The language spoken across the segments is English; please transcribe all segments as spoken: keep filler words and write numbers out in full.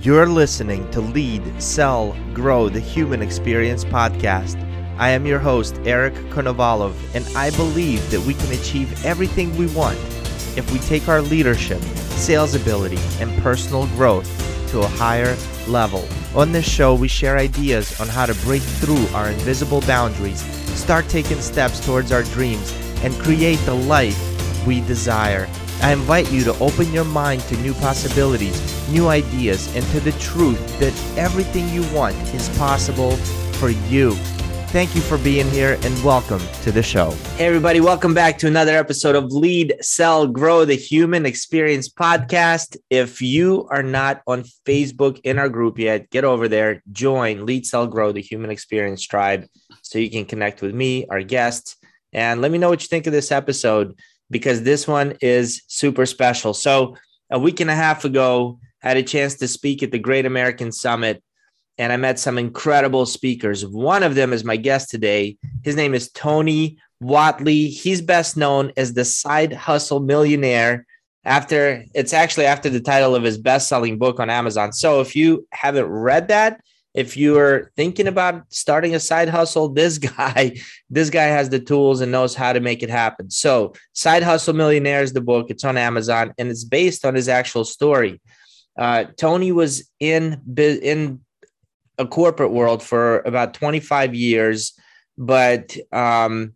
You're listening to Lead, Sell, Grow the Human Experience podcast. I am your host, Eric Konovalov, and I believe that we can achieve everything we want if we take our leadership, sales ability, and personal growth to a higher level. On this show, we share ideas on how to break through our invisible boundaries, start taking steps towards our dreams, and create the life we desire. I invite you to open your mind to new possibilities, new ideas, and to the truth that everything you want is possible for you. Thank you for being here and welcome to the show. Hey everybody, welcome back to another episode of Lead, Sell, Grow the Human Experience podcast. If you are not on Facebook in our group yet, get over there, join Lead, Sell, Grow the Human Experience tribe so you can connect with me, our guests, and let me know what you think of this episode, because this one is super special. So a week and a half ago, I had a chance to speak at the Great American Summit, and I met some incredible speakers. One of them is my guest today. His name is Tony Whatley. He's best known as the Side Hustle Millionaire. After it's actually after the title of his best-selling book on Amazon. So if you haven't read that, if you're thinking about starting a side hustle, this guy, this guy has the tools and knows how to make it happen. So Side Hustle Millionaire is the book. It's on Amazon, and it's based on his actual story. Uh, Tony was in, in a corporate world for about twenty-five years, but um,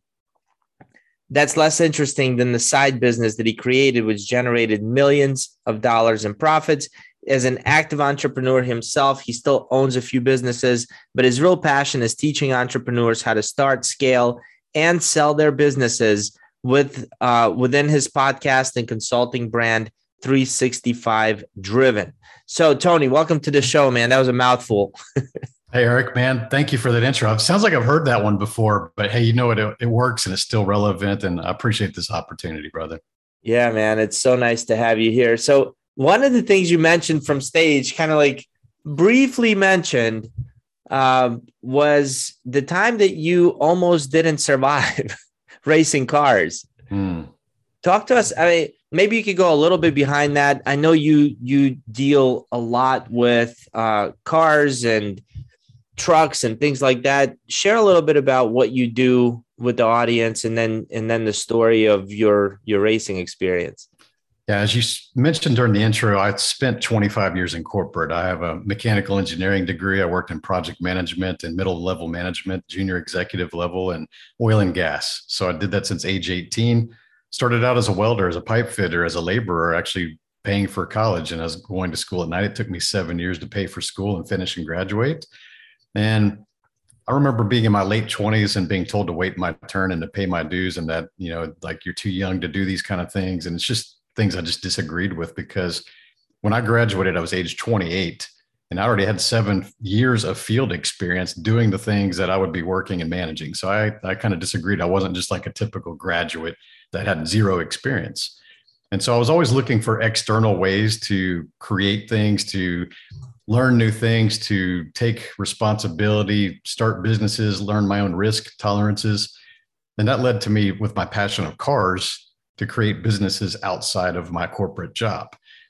that's less interesting than the side business that he created, which generated millions of dollars in profits. As an active entrepreneur himself, he still owns a few businesses, but his real passion is teaching entrepreneurs how to start, scale, and sell their businesses with uh, within his podcast and consulting brand, three sixty-five Driven. So, Tony, welcome to the show, man. That was a mouthful. Hey, Eric, man, thank you for that intro. It sounds like I've heard that one before, but hey, you know what? It, it works and it's still relevant, and I appreciate this opportunity, brother. Yeah, man, it's so nice to have you here. So, one of the things you mentioned from stage, kind of like briefly mentioned, uh, was the time that you almost didn't survive racing cars. Mm. Talk to us. I mean, maybe you could go a little bit behind that. I know you you deal a lot with uh, cars and trucks and things like that. Share a little bit about what you do with the audience, and then and then the story of your your racing experience. Yeah, as you mentioned during the intro, I spent twenty-five years in corporate. I have a mechanical engineering degree. I worked in project management and middle level management, junior executive level, and oil and gas. So I did that since age eighteen. Started out as a welder, as a pipe fitter, as a laborer, actually paying for college. And I was going to school at night. It took me seven years to pay for school and finish and graduate. And I remember being in my late twenties and being told to wait my turn and to pay my dues, and that, you know, like, you're too young to do these kind of things. And it's just things I just disagreed with, because when I graduated, I was age twenty-eight, and I already had seven years of field experience doing the things that I would be working and managing. So I, I kind of disagreed. I wasn't just like a typical graduate that had zero experience. And so I was always looking for external ways to create things, to learn new things, to take responsibility, start businesses, learn my own risk tolerances. And that led to me, with my passion of cars, to create businesses outside of my corporate job.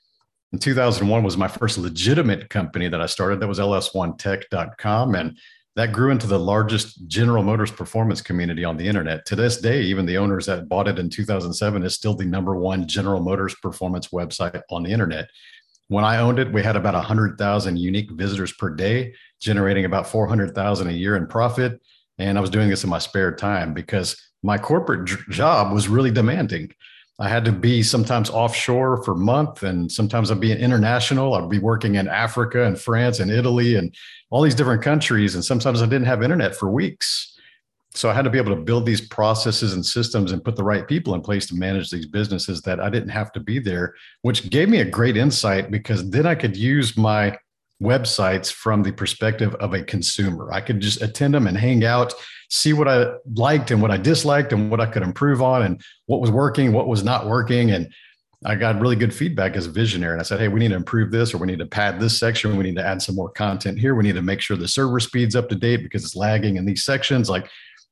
In two thousand one was my first legitimate company that I started. That was L S one tech dot com. And that grew into the largest General Motors performance community on the internet. To this day, even the owners that bought it in two thousand seven is still the number one General Motors performance website on the internet. When I owned it, we had about one hundred thousand unique visitors per day, generating about four hundred thousand a year in profit. And I was doing this in my spare time because my corporate job was really demanding. I had to be sometimes offshore for a month, and sometimes I'd be international. I'd be working in Africa and France and Italy and all these different countries. And sometimes I didn't have internet for weeks. So I had to be able to build these processes and systems and put the right people in place to manage these businesses that I didn't have to be there, which gave me a great insight, because then I could use my websites from the perspective of a consumer. I could just attend them and hang out, see what I liked and what I disliked and what I could improve on and what was working, what was not working. And I got really good feedback as a visionary. And I said, hey, we need to improve this, or we need to pad this section. We need to add some more content here. We need to make sure the server speed's up to date because it's lagging in these sections. Like,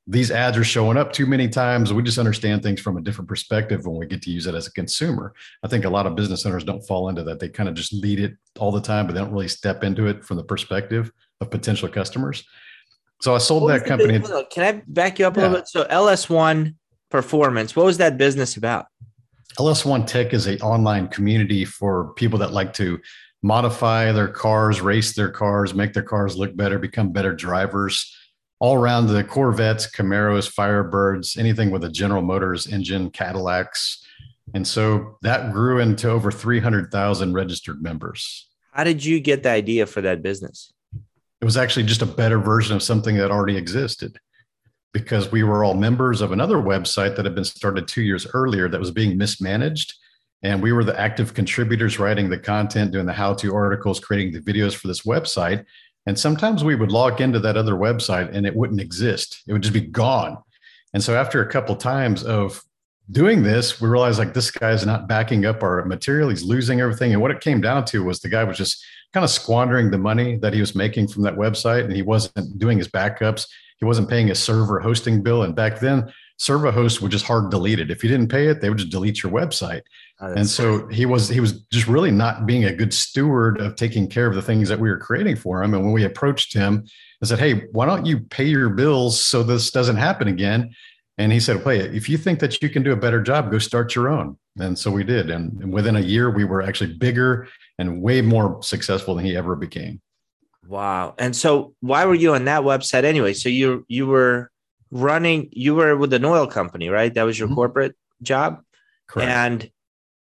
these ads are showing up too many times. We just understand things from a different perspective when we get to use it as a consumer. I think a lot of business owners don't fall into that. They kind of just lead it all the time, but they don't really step into it from the perspective of potential customers. So I sold that company. Big, can I back you up a yeah. little bit? So L S one Performance, what was that business about? L S one Tech is an online community for people that like to modify their cars, race their cars, make their cars look better, become better drivers, all around the Corvettes, Camaros, Firebirds, anything with a General Motors engine, Cadillacs. And so that grew into over three hundred thousand registered members. How did you get the idea for that business? It was actually just a better version of something that already existed, because we were all members of another website that had been started two years earlier that was being mismanaged. And we were the active contributors writing the content, doing the how-to articles, creating the videos for this website. And sometimes we would log into that other website and it wouldn't exist. It would just be gone. And so after a couple of times of doing this, we realized like this guy's not backing up our material. He's losing everything. And what it came down to was the guy was just kind of squandering the money that he was making from that website. And he wasn't doing his backups. He wasn't paying a server hosting bill. And back then, server hosts would just hard delete it. If you didn't pay it, they would just delete your website. Oh, and so he was he was just really not being a good steward of taking care of the things that we were creating for him. And when we approached him and said, hey, why don't you pay your bills so this doesn't happen again? And he said, wait, if you think that you can do a better job, go start your own. And so we did. And, and within a year, we were actually bigger and way more successful than he ever became. Wow. And so why were you on that website anyway? So you you were running, you were with an oil company, right? That was your mm-hmm. corporate job? Correct. And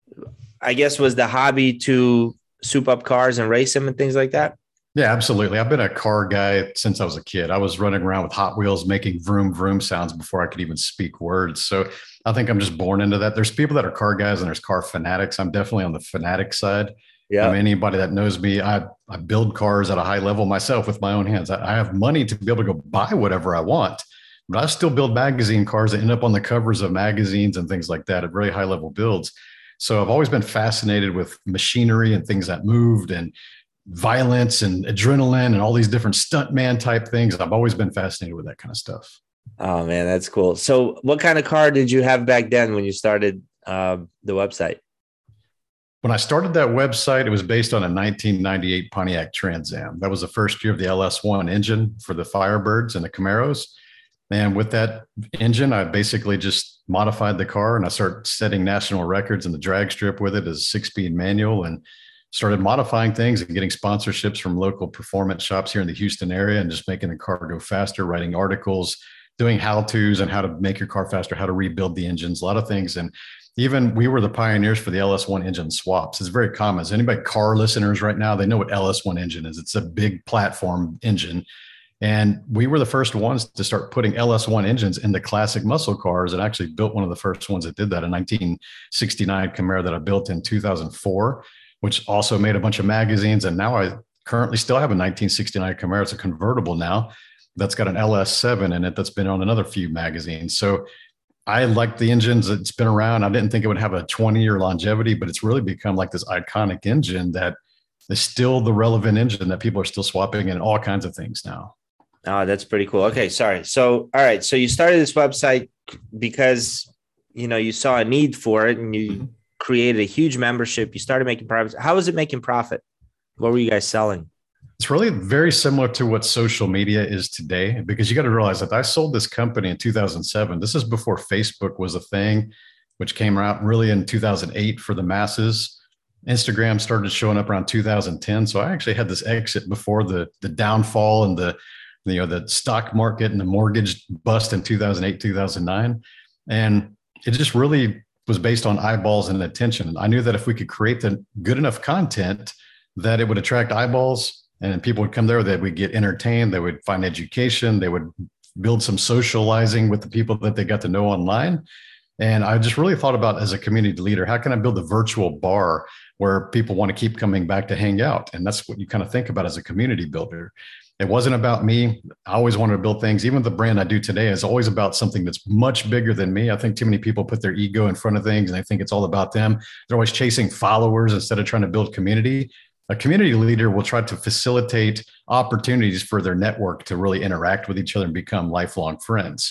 I guess was the hobby to soup up cars and race them and things like that? Yeah, absolutely. I've been a car guy since I was a kid. I was running around with Hot Wheels, making vroom, vroom sounds before I could even speak words. So I think I'm just born into that. There's people that are car guys and there's car fanatics. I'm definitely on the fanatic side. Yeah. I mean, anybody that knows me, I, I build cars at a high level myself with my own hands. I, I have money to be able to go buy whatever I want, but I still build magazine cars that end up on the covers of magazines and things like that at very high level builds. So I've always been fascinated with machinery and things that moved and violence and adrenaline and all these different stuntman type things. I've always been fascinated with that kind of stuff. Oh man, that's cool. So what kind of car did you have back then when you started uh, the website? When I started that website, it was based on a nineteen ninety-eight Pontiac Trans Am. That was the first year of the L S one engine for the Firebirds and the Camaros. And with that engine, I basically just modified the car and I started setting national records in the drag strip with it as a six-speed manual and started modifying things and getting sponsorships from local performance shops here in the Houston area and just making the car go faster, writing articles, doing how-tos on how to make your car faster, how to rebuild the engines, a lot of things. And even we were the pioneers for the L S one engine swaps. It's very common. As anybody car listeners right now, they know what L S one engine is. It's a big platform engine. And we were the first ones to start putting L S one engines into classic muscle cars, and actually built one of the first ones that did that, a nineteen sixty-nine Camaro that I built in two thousand four, which also made a bunch of magazines. And now I currently still have a nineteen sixty-nine Camaro. It's a convertible now that's got an L S seven in it that's been on another few magazines. So I like the engines. It's been around. I didn't think it would have a twenty year longevity, but it's really become like this iconic engine that is still the relevant engine that people are still swapping in all kinds of things now. Oh, that's pretty cool. Okay. Sorry. So, all right. So you started this website because, you know, you saw a need for it and you mm-hmm. created a huge membership. You started making profits. How was it making profit? What were you guys selling? It's really very similar to what social media is today, because you got to realize that I sold this company in two thousand seven. This is before Facebook was a thing, which came out really in two thousand eight for the masses. Instagram started showing up around two thousand ten. So I actually had this exit before the, the downfall and the, you know, the stock market and the mortgage bust in two thousand eight, two thousand nine. And it just really was based on eyeballs and attention. And I knew that if we could create the good enough content that it would attract eyeballs, and people would come there, they would get entertained, they would find education, they would build some socializing with the people that they got to know online. And I just really thought about, as a community leader, how can I build a virtual bar where people want to keep coming back to hang out? And that's what you kind of think about as a community builder. It wasn't about me. I always wanted to build things. Even the brand I do today is always about something that's much bigger than me. I think too many people put their ego in front of things and they think it's all about them. They're always chasing followers instead of trying to build community. A community leader will try to facilitate opportunities for their network to really interact with each other and become lifelong friends.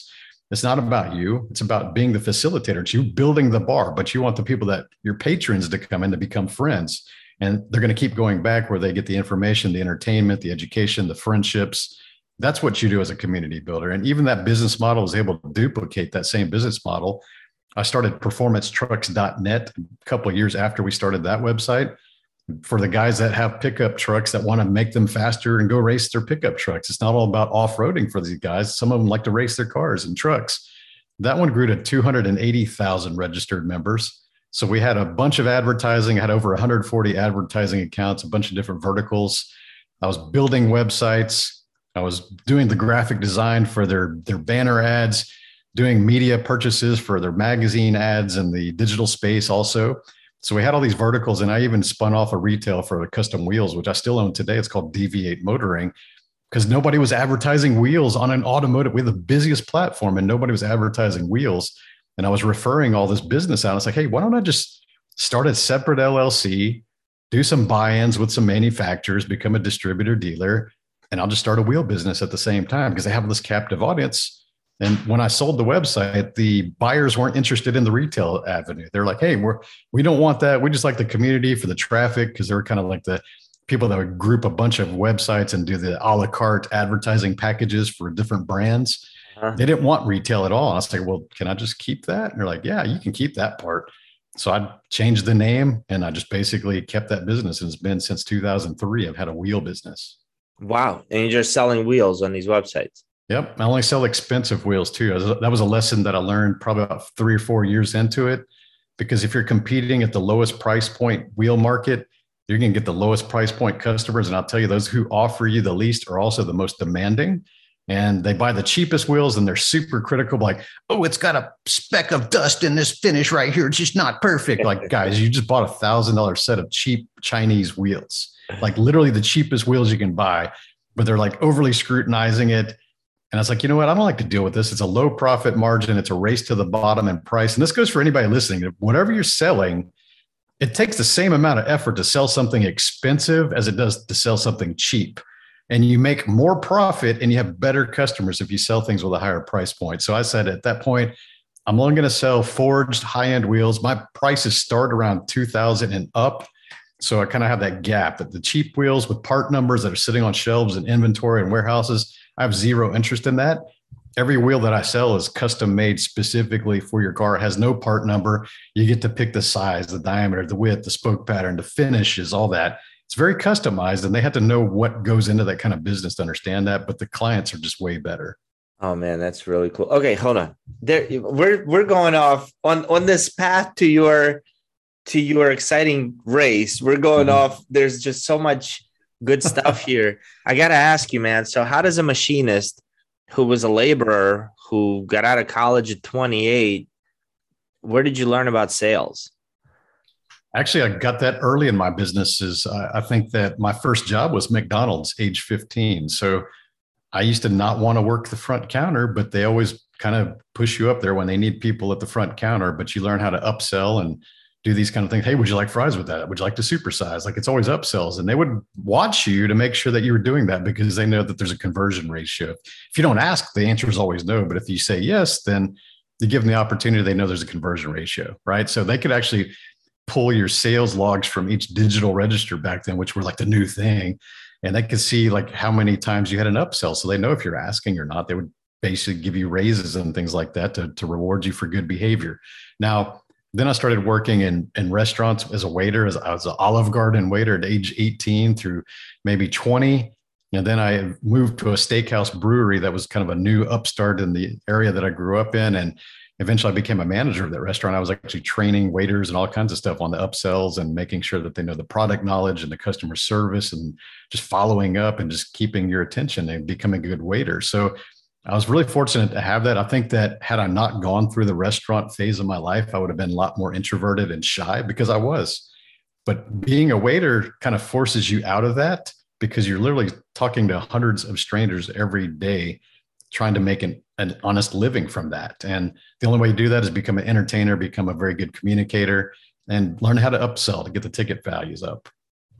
It's not about you. It's about being the facilitator. It's you building the bar, but you want the people that your patrons to come in to become friends. And they're going to keep going back where they get the information, the entertainment, the education, the friendships. That's what you do as a community builder. And even that business model is able to duplicate that same business model. I started performance trucks dot net a couple of years after we started that website for the guys that have pickup trucks that want to make them faster and go race their pickup trucks. It's not all about off-roading for these guys. Some of them like to race their cars and trucks. That one grew to two hundred eighty thousand registered members. So we had a bunch of advertising, I had over one hundred forty advertising accounts, a bunch of different verticals. I was building websites. I was doing the graphic design for their, their banner ads, doing media purchases for their magazine ads and the digital space also. So we had all these verticals, and I even spun off a retail for the custom wheels, which I still own today. It's called D V eight Motoring, because nobody was advertising wheels on an automotive. We had the busiest platform and nobody was advertising wheels. And I was referring all this business out. It's like, hey, why don't I just start a separate L L C, do some buy-ins with some manufacturers, become a distributor dealer, and I'll just start a wheel business at the same time because they have this captive audience. And when I sold the website, the buyers weren't interested in the retail avenue. They're like, hey, we're, we don't want that. We just like the community for the traffic, because they were kind of like the people that would group a bunch of websites and do the a la carte advertising packages for different brands. Uh-huh. They didn't want retail at all. And I was like, well, can I just keep that? And they're like, yeah, you can keep that part. So I changed the name and I just basically kept that business. And it's been since two thousand three. I've had a wheel business. Wow. And you're just selling wheels on these websites. Yep. I only sell expensive wheels too. That was a lesson that I learned probably about three or four years into it, because if you're competing at the lowest price point wheel market, you're going to get the lowest price point customers. And I'll tell you, those who offer you the least are also the most demanding. And they buy the cheapest wheels and they're super critical, like, oh, it's got a speck of dust in this finish right here. It's just not perfect. Like, guys, you just bought a thousand dollar set of cheap Chinese wheels, like literally the cheapest wheels you can buy, but they're like overly scrutinizing it. And I was like, you know what? I don't like to deal with this. It's a low profit margin. It's a race to the bottom in price. And this goes for anybody listening. Whatever you're selling, it takes the same amount of effort to sell something expensive as it does to sell something cheap. And you make more profit and you have better customers if you sell things with a higher price point. So I said at that point, I'm only going to sell forged high-end wheels. My prices start around two thousand and up. So I kind of have that gap. But the cheap wheels with part numbers that are sitting on shelves and inventory and warehouses, I have zero interest in that. Every wheel that I sell is custom made specifically for your car. It has no part number. You get to pick the size, the diameter, the width, the spoke pattern, the finishes, all that. It's very customized, and they have to know what goes into that kind of business to understand that. But the clients are just way better. Oh man, that's really cool. Okay, hold on. There, we're we're going off on on this path to your to your exciting race. We're going mm-hmm. off. There's just so much good stuff here. I got to ask you, man. So how does a machinist who was a laborer who got out of college at twenty-eight, where did you learn about sales? Actually, I got that early in my businesses. I think that my first job was McDonald's, age fifteen. So I used to not want to work the front counter, but they always kind of push you up there when they need people at the front counter. But you learn how to upsell and do these kind of things. Hey, would you like fries with that? Would you like to supersize? Like, it's always upsells. And they would watch you to make sure that you were doing that, because they know that there's a conversion ratio. If you don't ask, the answer is always no. But if you say yes, then you give them the opportunity. They know there's a conversion ratio, right? So they could actually pull your sales logs from each digital register back then, which were like the new thing. And they could see like how many times you had an upsell. So they know if you're asking or not. They would basically give you raises and things like that to, to reward you for good behavior. Now, then I started working in, in restaurants as a waiter, as I was an Olive Garden waiter at age eighteen through maybe twenty. And then I moved to a steakhouse brewery that was kind of a new upstart in the area that I grew up in. And eventually I became a manager of that restaurant. I was actually training waiters and all kinds of stuff on the upsells and making sure that they know the product knowledge and the customer service and just following up and just keeping your attention and becoming a good waiter. So I was really fortunate to have that. I think that had I not gone through the restaurant phase of my life, I would have been a lot more introverted and shy, because I was. But being a waiter kind of forces you out of that, because you're literally talking to hundreds of strangers every day, trying to make an, an honest living from that. And the only way you do that is become an entertainer, become a very good communicator, and learn how to upsell to get the ticket values up.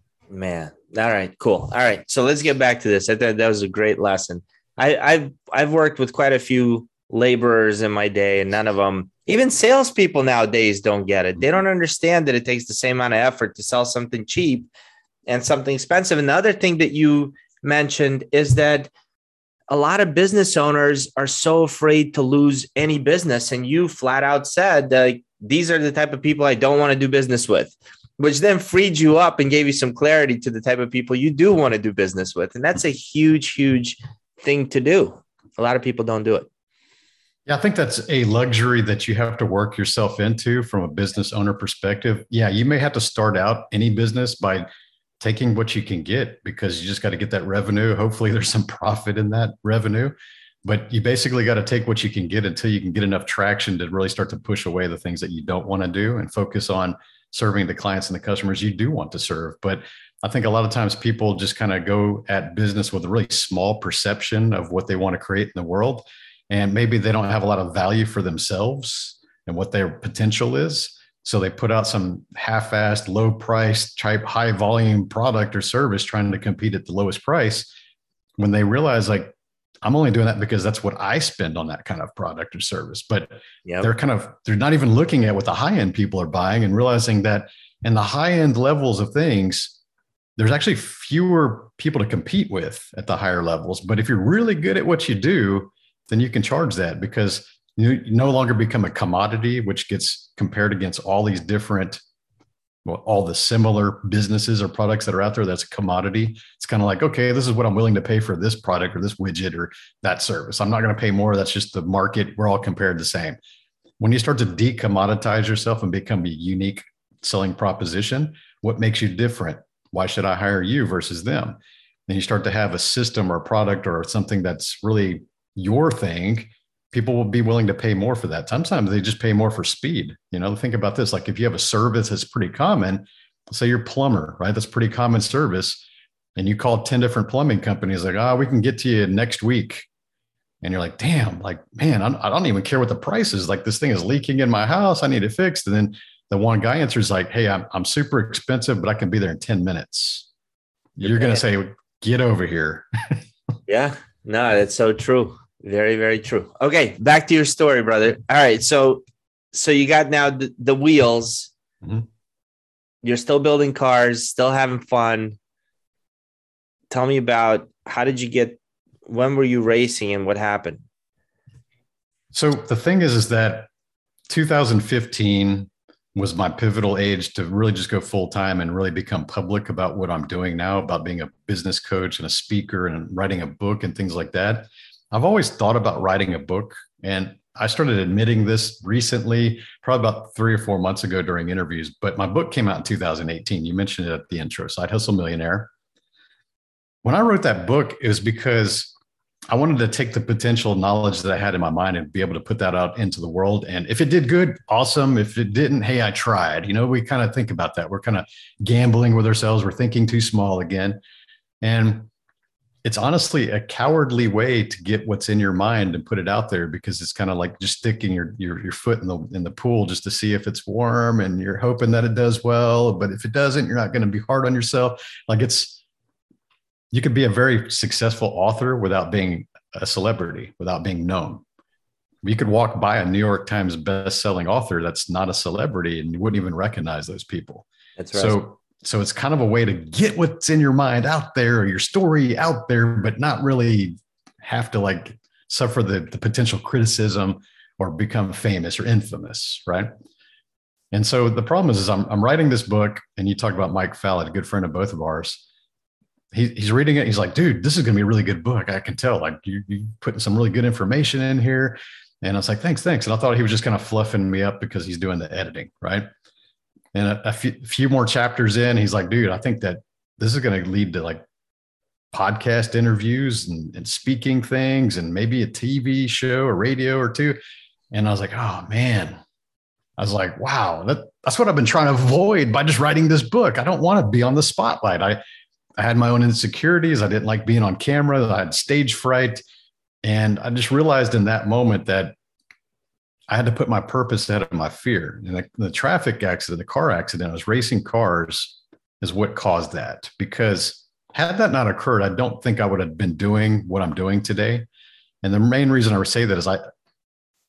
Man. All right, cool. All right. So let's get back to this. I thought that was a great lesson. I, I've, I've worked with quite a few laborers in my day, and none of them, even salespeople nowadays, don't get it. They don't understand that it takes the same amount of effort to sell something cheap and something expensive. And the other thing that you mentioned is that a lot of business owners are so afraid to lose any business. And you flat out said, uh, these are the type of people I don't want to do business with, which then freed you up and gave you some clarity to the type of people you do want to do business with. And that's a huge, huge thing to do. A lot of people don't do it. Yeah, I think that's a luxury that you have to work yourself into from a business owner perspective. Yeah, you may have to start out any business by taking what you can get, because you just got to get that revenue. Hopefully there's some profit in that revenue, but you basically got to take what you can get until you can get enough traction to really start to push away the things that you don't want to do and focus on serving the clients and the customers you do want to serve. But I think a lot of times people just kind of go at business with a really small perception of what they want to create in the world. And maybe they don't have a lot of value for themselves and what their potential is. So they put out some half-assed, low-priced, type high-volume product or service trying to compete at the lowest price, when they realize, like, I'm only doing that because that's what I spend on that kind of product or service. But yep. they're kind of, they're not even looking at what the high-end people are buying and realizing that in the high-end levels of things, there's actually fewer people to compete with at the higher levels. But if you're really good at what you do, then you can charge that, because you no longer become a commodity, which gets compared against all these different, well, all the similar businesses or products that are out there. That's a commodity. It's kind of like, okay, this is what I'm willing to pay for this product or this widget or that service. I'm not going to pay more. That's just the market. We're all compared the same. When you start to decommoditize yourself and become a unique selling proposition, what makes you different? Why should I hire you versus them? Then you start to have a system or a product or something that's really your thing. People will be willing to pay more for that. Sometimes they just pay more for speed. You know, think about this. Like if you have a service that's pretty common, say you're a plumber, right? That's pretty common service. And you call ten different plumbing companies, like, oh, we can get to you next week. And you're like, damn, like, man, I'm, I don't even care what the price is. Like, this thing is leaking in my house. I need it fixed. And then the one guy answers like, hey, I'm, I'm super expensive, but I can be there in ten minutes. You're going to say, get over here. Yeah, no, that's so true. Very, very true. Okay, back to your story, brother. All right, so so you got now the, the wheels. Mm-hmm. You're still building cars, still having fun. Tell me about, how did you get, when were you racing and what happened? So the thing is, is that two thousand fifteen was my pivotal age to really just go full time and really become public about what I'm doing now, about being a business coach and a speaker and writing a book and things like that. I've always thought about writing a book, and I started admitting this recently, probably about three or four months ago during interviews, but my book came out in two thousand eighteen. You mentioned it at the intro, Side Hustle Millionaire. When I wrote that book, it was because I wanted to take the potential knowledge that I had in my mind and be able to put that out into the world. And if it did good, awesome. If it didn't, hey, I tried. You know, we kind of think about that. We're kind of gambling with ourselves. We're thinking too small again. And it's honestly a cowardly way to get what's in your mind and put it out there, because it's kind of like just sticking your, your, your foot in the, in the pool just to see if it's warm, and you're hoping that it does well. But if it doesn't, you're not going to be hard on yourself. Like, it's, you could be a very successful author without being a celebrity, without being known. You could walk by a New York Times best-selling author that's not a celebrity, and you wouldn't even recognize those people. That's right. So, so it's kind of a way to get what's in your mind out there, or your story out there, but not really have to like suffer the, the potential criticism or become famous or infamous, right? And so the problem is, is I'm, I'm writing this book, and you talk about Mike Fallon, a good friend of both of ours. He, he's reading it. He's like, dude, this is going to be a really good book. I can tell, like, you, you putting some really good information in here. And I was like, thanks, thanks. And I thought he was just kind of fluffing me up because he's doing the editing, right? And a, a few, few more chapters in, he's like, dude, I think that this is going to lead to like podcast interviews and, and speaking things, and maybe a T V show or radio or two. And I was like, oh man, I was like, wow, that, that's what I've been trying to avoid by just writing this book. I don't want to be on the spotlight. I, I had my own insecurities. I didn't like being on camera. I had stage fright. And I just realized in that moment that I had to put my purpose ahead of my fear. And the, the traffic accident, the car accident, I was racing cars, is what caused that. Because had that not occurred, I don't think I would have been doing what I'm doing today. And the main reason I would say that is I,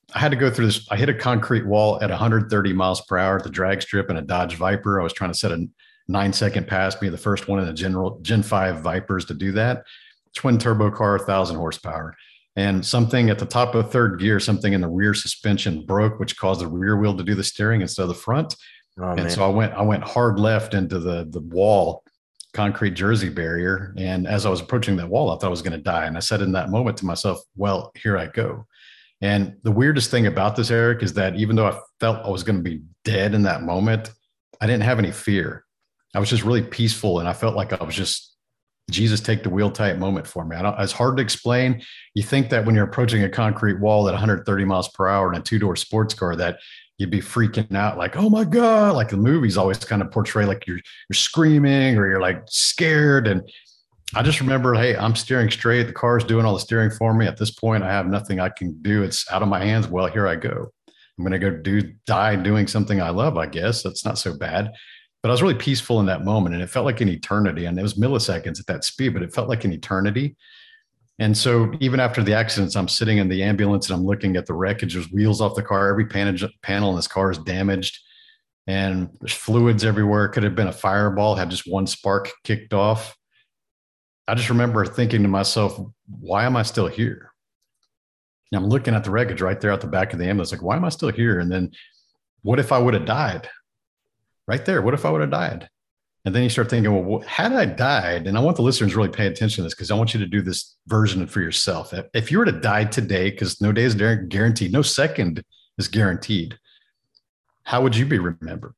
I had to go through this. I hit a concrete wall at one hundred thirty miles per hour at the drag strip in a Dodge Viper. I was trying to set a nine second pass, be the first one in the general Gen five Vipers to do that. Twin turbo car, one thousand horsepower. And something at the top of third gear, something in the rear suspension broke, which caused the rear wheel to do the steering instead of the front. Oh, and man. so I went, I went hard left into the, the wall, concrete Jersey barrier. And as I was approaching that wall, I thought I was going to die. And I said in that moment to myself, well, here I go. And the weirdest thing about this, Eric, is that even though I felt I was going to be dead in that moment, I didn't have any fear. I was just really peaceful. And I felt like I was just, Jesus, take the wheel type moment for me. I don't, it's hard to explain. You think that when you're approaching a concrete wall at one hundred thirty miles per hour in a two-door sports car, that you'd be freaking out like, oh my God, like the movies always kind of portray like you're, you're screaming or you're like scared. And I just remember, hey, I'm steering straight. The car's doing all the steering for me. At this point, I have nothing I can do. It's out of my hands. Well, here I go. I'm going to go do die doing something I love, I guess. That's not so bad. But I was really peaceful in that moment, and it felt like an eternity. And it was milliseconds at that speed, but it felt like an eternity. And so even after the accidents, I'm sitting in the ambulance and I'm looking at the wreckage. There's wheels off the car. Every panel, panel in this car is damaged, and there's fluids everywhere. It could have been a fireball, had just one spark kicked off. I just remember thinking to myself, why am I still here? And I'm looking at the wreckage right there at the back of the ambulance, like, why am I still here? And then what if I would have died? Right there. What if I would have died? And then you start thinking, well, had I died, and I want the listeners to really pay attention to this because I want you to do this version for yourself. If you were to die today, because no day is guaranteed, no second is guaranteed, how would you be remembered?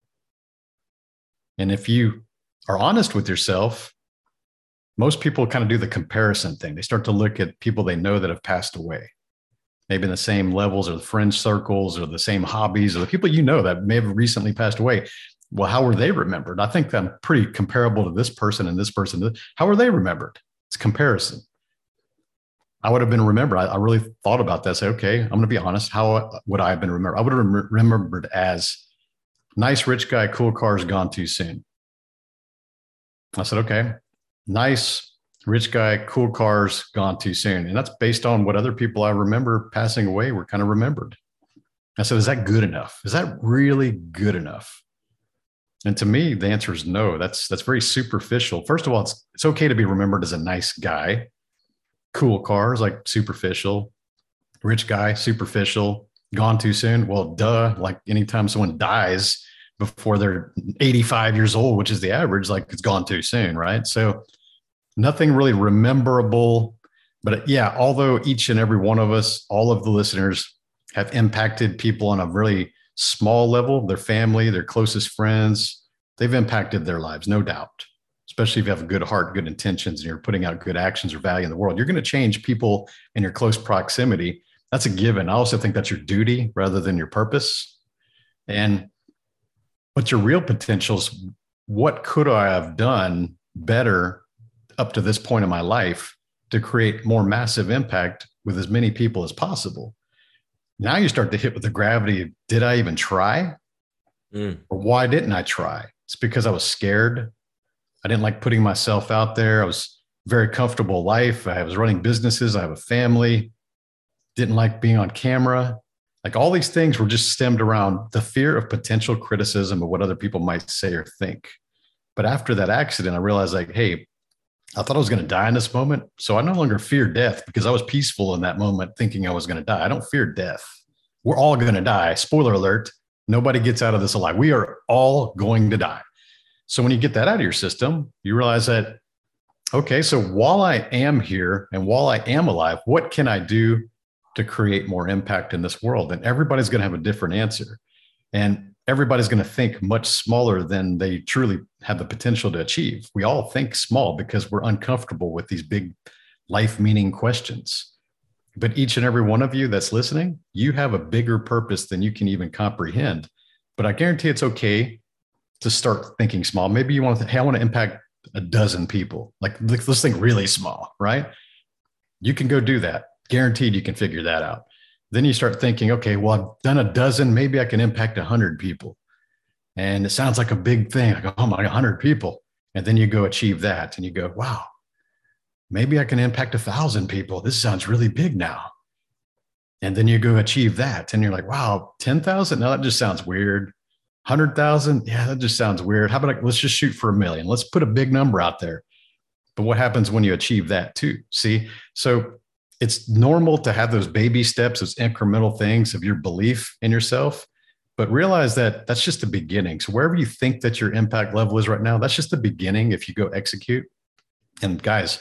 And if you are honest with yourself, most people kind of do the comparison thing. They start to look at people they know that have passed away, maybe in the same levels or the friend circles or the same hobbies or the people you know that may have recently passed away. Well, how were they remembered? I think I'm pretty comparable to this person and this person. How are they remembered? It's comparison. I would have been remembered. I, I really thought about that. Say, okay, I'm going to be honest. How would I have been remembered? I would have been remembered as nice, rich guy, cool cars, gone too soon. I said, okay, nice, rich guy, cool cars, gone too soon. And that's based on what other people I remember passing away were kind of remembered. I said, is that good enough? Is that really good enough? And to me, the answer is no. That's that's very superficial. First of all, it's it's okay to be remembered as a nice guy. Cool cars, like superficial. Rich guy, superficial. Gone too soon. Well, duh. Like anytime someone dies before they're eighty-five years old, which is the average, like it's gone too soon, right? So nothing really rememberable. But yeah, although each and every one of us, all of the listeners have impacted people on a really small level, their family, their closest friends, they've impacted their lives, no doubt. Especially if you have a good heart, good intentions, and you're putting out good actions or value in the world, you're going to change people in your close proximity. That's a given. I also think that's your duty rather than your purpose. And but your real potential is, what could I have done better up to this point in my life to create more massive impact with as many people as possible? Now you start to hit with the gravity of, did I even try? Mm. Or why didn't I try? It's because I was scared. I didn't like putting myself out there. I was very comfortable life. I was running businesses. I have a family. Didn't like being on camera. Like all these things were just stemmed around the fear of potential criticism of what other people might say or think. But after that accident, I realized like, hey, I thought I was going to die in this moment. So I no longer fear death because I was peaceful in that moment thinking I was going to die. I don't fear death. We're all going to die. Spoiler alert. Nobody gets out of this alive. We are all going to die. So when you get that out of your system, you realize that, okay, so while I am here and while I am alive, what can I do to create more impact in this world? And everybody's going to have a different answer. And everybody's going to think much smaller than they truly have the potential to achieve. We all think small because we're uncomfortable with these big life meaning questions. But each and every one of you that's listening, you have a bigger purpose than you can even comprehend. But I guarantee it's okay to start thinking small. Maybe you want to, hey, I want to impact a dozen people. Like, let's think really small, right? You can go do that. Guaranteed you can figure that out. Then you start thinking, okay, well, I've done a dozen, maybe I can impact a hundred people. And it sounds like a big thing. I go, oh my, a hundred people. And then you go achieve that. And you go, wow, maybe I can impact a thousand people. This sounds really big now. And then you go achieve that. And you're like, wow, ten thousand? No, that just sounds weird. one hundred thousand? Yeah, that just sounds weird. How about like, let's just shoot for a million? Let's put a big number out there. But what happens when you achieve that too? See, so it's normal to have those baby steps, those incremental things of your belief in yourself, but realize that that's just the beginning. So wherever you think that your impact level is right now, that's just the beginning if you go execute. And guys,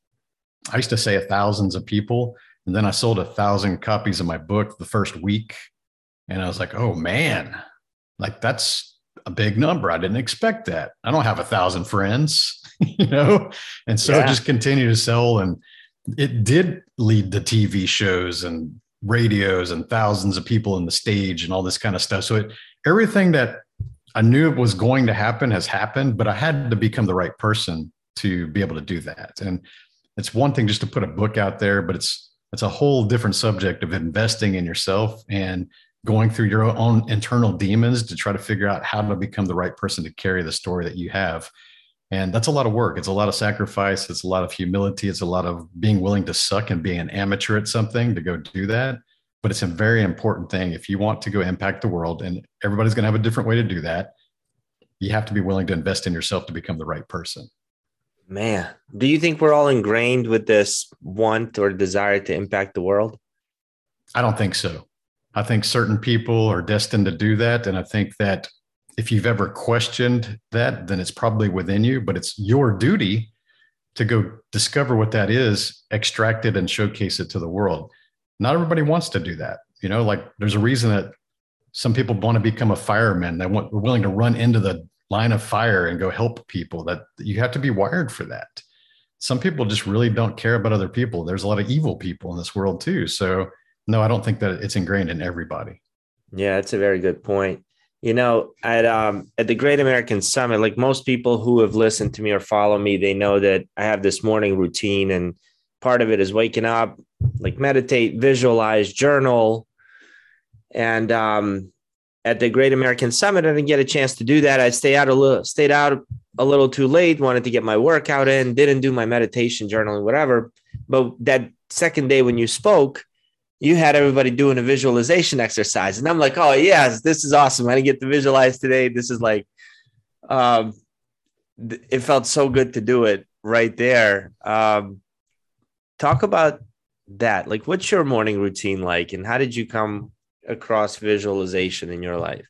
I used to say thousands of people, and then I sold a thousand copies of my book the first week. And I was like, oh man, like that's a big number. I didn't expect that. I don't have a thousand friends, you know? And so Yeah. I just continued to sell, and it did lead to T V shows and radios and thousands of people on the stage and all this kind of stuff. So it, everything that I knew was going to happen has happened, but I had to become the right person to be able to do that. And it's one thing just to put a book out there, but it's, it's a whole different subject of investing in yourself and going through your own internal demons to try to figure out how to become the right person to carry the story that you have. And that's a lot of work. It's a lot of sacrifice. It's a lot of humility. It's a lot of being willing to suck and being an amateur at something to go do that. But it's a very important thing. If you want to go impact the world, and everybody's going to have a different way to do that, you have to be willing to invest in yourself to become the right person. Man, do you think we're all ingrained with this want or desire to impact the world? I don't think so. I think certain people are destined to do that. And I think that if you've ever questioned that, then it's probably within you, but it's your duty to go discover what that is, extract it, and showcase it to the world. Not everybody wants to do that. You know, like there's a reason that some people want to become a fireman. They want, they're willing to run into the line of fire and go help people. That you have to be wired for that. Some people just really don't care about other people. There's a lot of evil people in this world too. So no, I don't think that it's ingrained in everybody. Yeah, that's a very good point. You know, at um at the Great American Summit, like most people who have listened to me or follow me, they know that I have this morning routine, and part of it is waking up, like meditate, visualize, journal. And um, at the Great American Summit, I didn't get a chance to do that. I stayed out a little, stayed out a little too late, wanted to get my workout in, didn't do my meditation, journaling, whatever. But that second day when you spoke, you had everybody doing a visualization exercise. And I'm like, oh, yes, this is awesome. I didn't get to visualize today. This is like, um, it felt so good to do it right there. Um, talk about that. Like, what's your morning routine like? And how did you come across visualization in your life?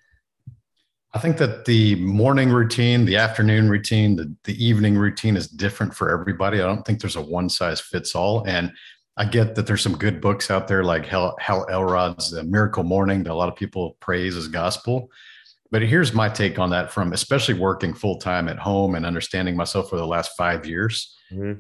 I think that the morning routine, the afternoon routine, the, the evening routine is different for everybody. I don't think there's a one size fits all. And I get that there's some good books out there like Hal, Hal Elrod's The Miracle Morning that a lot of people praise as gospel. But here's my take on that from especially working full time at home and understanding myself for the last five years. Mm-hmm.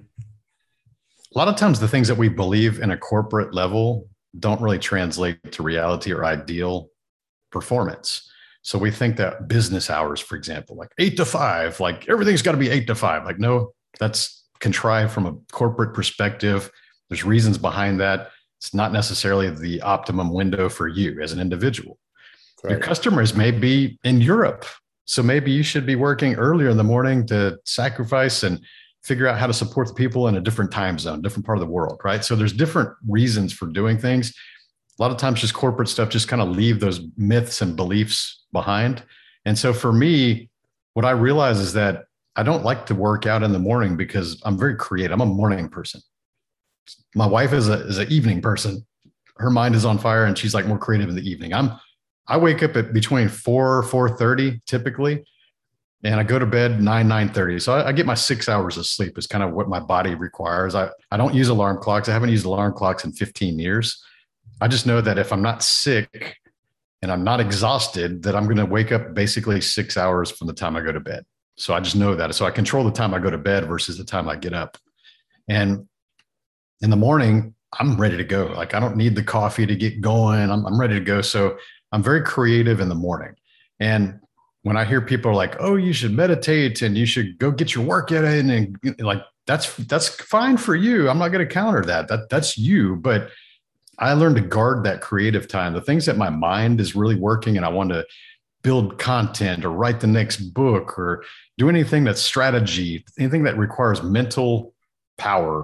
A lot of times the things that we believe in a corporate level don't really translate to reality or ideal performance. So we think that business hours, for example, like eight to five, like everything's got to be eight to five. Like, no, that's contrived from a corporate perspective. There's reasons behind that. It's not necessarily the optimum window for you as an individual. Right. Your customers may be in Europe. So maybe you should be working earlier in the morning to sacrifice and figure out how to support the people in a different time zone, different part of the world, right? So there's different reasons for doing things. A lot of times just corporate stuff just kind of leave those myths and beliefs behind. And so for me, what I realize is that I don't like to work out in the morning because I'm very creative. I'm a morning person. My wife is a is an evening person. Her mind is on fire and she's like more creative in the evening. I'm I wake up at between four, four thirty typically, and I go to bed nine, nine thirty. So I, I get my six hours of sleep is kind of what my body requires. I, I don't use alarm clocks. I haven't used alarm clocks in fifteen years. I just know that if I'm not sick and I'm not exhausted, that I'm going to wake up basically six hours from the time I go to bed. So I just know that. So I control the time I go to bed versus the time I get up. And in the morning, I'm ready to go. Like I don't need the coffee to get going. I'm, I'm ready to go. So I'm very creative in the morning. And when I hear people are like, oh, you should meditate and you should go get your workout in, and like, that's, that's fine for you. I'm not going to counter that. That that's you. But I learned to guard that creative time, the things that my mind is really working and I want to build content or write the next book or do anything that's strategy, anything that requires mental power.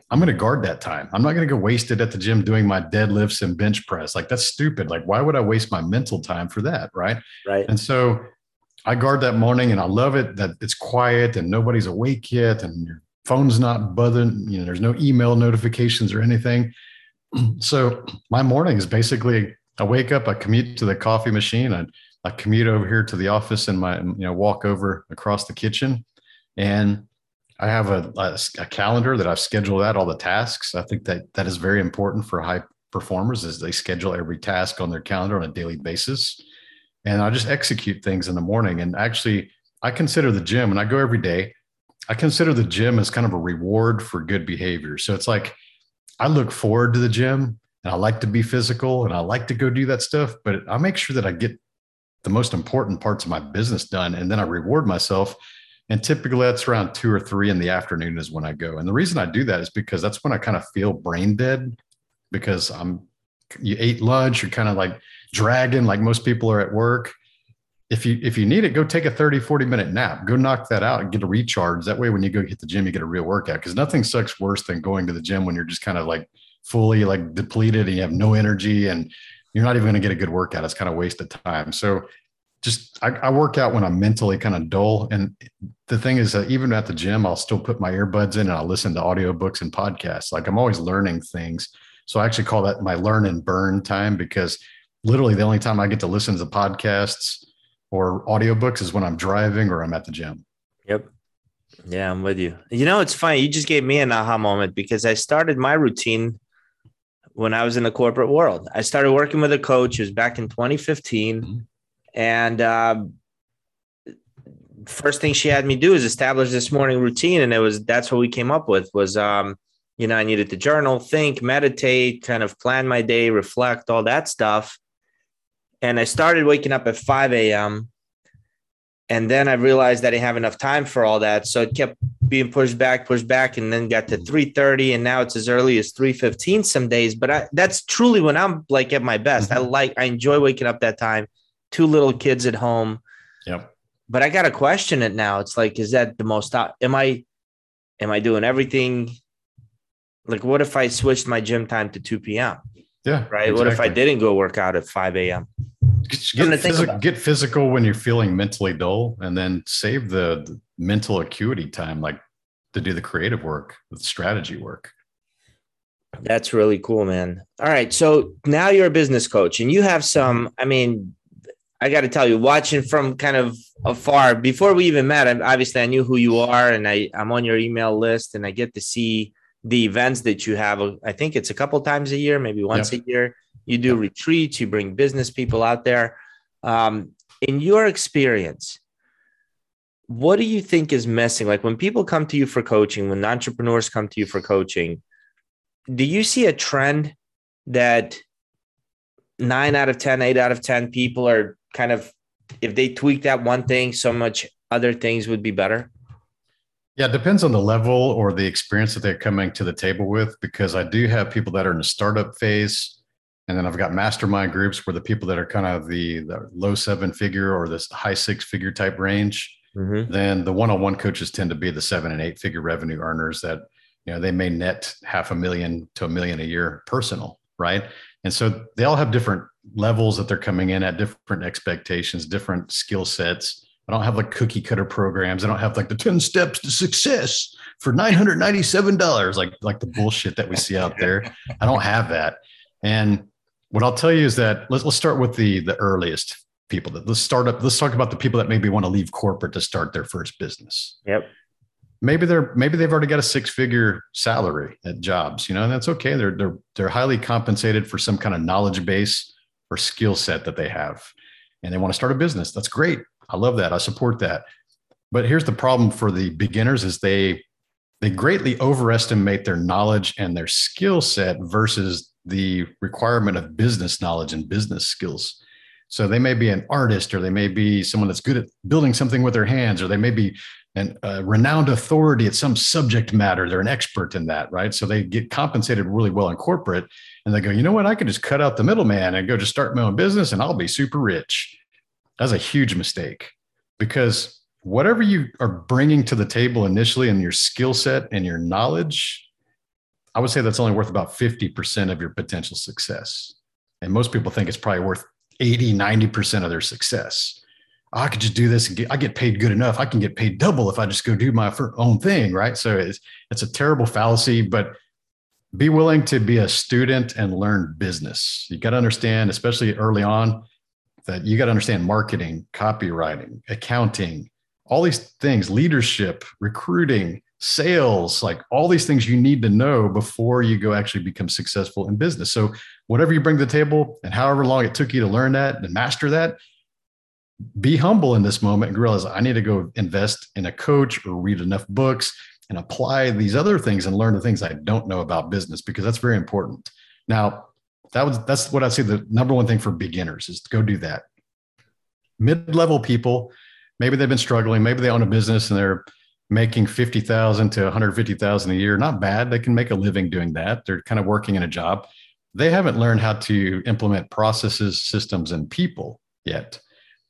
I'm going to guard that time. I'm not going to go waste it at the gym doing my deadlifts and bench press. Like that's stupid. Like, why would I waste my mental time for that? Right. Right. And so I guard that morning, and I love it that it's quiet and nobody's awake yet. And your phone's not buzzing. You know, there's no email notifications or anything. So my morning is basically, I wake up, I commute to the coffee machine. I, I commute over here to the office and my, you know, walk over across the kitchen, and I have a, a, a calendar that I've scheduled out all the tasks. I think that that is very important for high performers, is they schedule every task on their calendar on a daily basis. And I just execute things in the morning. And actually, I consider the gym, and I go every day, I consider the gym as kind of a reward for good behavior. So it's like, I look forward to the gym, and I like to be physical, and I like to go do that stuff, but I make sure that I get the most important parts of my business done. And then I reward myself. And typically that's around two or three in the afternoon is when I go. And the reason I do that is because that's when I kind of feel brain dead, because I'm, you ate lunch, you're kind of like dragging, like most people are at work. If you, if you need it, go take a thirty, forty minute nap, go knock that out and get a recharge. That way, when you go hit the gym, you get a real workout, because nothing sucks worse than going to the gym when you're just kind of like fully like depleted and you have no energy and you're not even going to get a good workout. It's kind of wasted time. So just, I, I work out when I'm mentally kind of dull. And the thing is that even at the gym, I'll still put my earbuds in and I'll listen to audiobooks and podcasts. Like I'm always learning things. So I actually call that my learn and burn time, because literally the only time I get to listen to the podcasts or audiobooks is when I'm driving or I'm at the gym. Yep. Yeah, I'm with you. You know, it's funny. You just gave me an aha moment, because I started my routine when I was in the corporate world. I started working with a coach. It was back in twenty fifteen. Mm-hmm. And uh, first thing she had me do is establish this morning routine. And it was, that's what we came up with was, um, you know, I needed to journal, think, meditate, kind of plan my day, reflect, all that stuff. And I started waking up at five a.m. And then I realized that I didn't have enough time for all that. So it kept being pushed back, pushed back, and then got to three thirty. And now it's as early as three fifteen some days. But I, that's truly when I'm like at my best. Mm-hmm. I like, I enjoy waking up that time. Two little kids at home. Yep. But I got to question it now. It's like, is that the most, am I, am I doing everything? Like, what if I switched my gym time to two p.m.? Yeah. Right. Exactly. What if I didn't go work out at five a.m.? Get, get, phys- get physical when you're feeling mentally dull, and then save the, the mental acuity time, like to do the creative work, the strategy work. That's really cool, man. All right. So now you're a business coach, and you have some, I mean, I got to tell you, watching from kind of afar, before we even met, I, obviously I knew who you are, and I, I'm on your email list, and I get to see the events that you have. I think it's a couple times a year, maybe once yep. a year. You do yep. retreats, you bring business people out there. Um, in your experience, what do you think is missing? Like when people come to you for coaching, when entrepreneurs come to you for coaching, do you see a trend that nine out of ten, eight out of ten people are kind of, if they tweak that one thing, so much other things would be better? Yeah, it depends on the level or the experience that they're coming to the table with, because I do have people that are in the startup phase. And then I've got mastermind groups where the people that are kind of the, the low seven figure or this high six figure type range. Mm-hmm. Then the one-on-one coaches tend to be the seven and eight figure revenue earners that, you know, they may net half a million to a million a year personal, right? And so they all have different levels that they're coming in at, different expectations, different skill sets. I don't have like cookie cutter programs. I don't have like the ten steps to success for nine hundred ninety-seven dollars, like, like the bullshit that we see out there. I don't have that. And what I'll tell you is that let's, let's start with the, the earliest people that let's start up. Let's talk about the people that maybe want to leave corporate to start their first business. Yep. Maybe they're, maybe they've already got a six figure salary at jobs, you know, and that's okay. They're, they're, they're highly compensated for some kind of knowledge base or skill set that they have, and they want to start a business. That's great. I love that. I support that. But here's the problem for the beginners is they, they greatly overestimate their knowledge and their skill set versus the requirement of business knowledge and business skills. So they may be an artist, or they may be someone that's good at building something with their hands, or they may be an, a renowned authority at some subject matter. They're an expert in that, right? So they get compensated really well in corporate, and they go, you know what? I could just cut out the middleman and go just start my own business and I'll be super rich. That's a huge mistake, because whatever you are bringing to the table initially in your skill set and your knowledge, I would say that's only worth about fifty percent of your potential success. And most people think it's probably worth eighty, ninety percent of their success. Oh, I could just do this and get, I get paid good enough. I can get paid double if I just go do my own thing, right? So it's, it's a terrible fallacy, but be willing to be a student and learn business. You got to understand, especially early on, that you got to understand marketing, copywriting, accounting, all these things, leadership, recruiting, sales, like all these things you need to know before you go actually become successful in business. So whatever you bring to the table and however long it took you to learn that and master that, be humble in this moment and realize I need to go invest in a coach or read enough books and apply these other things and learn the things I don't know about business, because that's very important. Now, that was that's what I'd say the number one thing for beginners is to go do that. Mid-level people, maybe they've been struggling, maybe they own a business and they're making fifty thousand to one hundred fifty thousand a year. Not bad. They can make a living doing that. They're kind of working in a job. They haven't learned how to implement processes, systems, and people yet.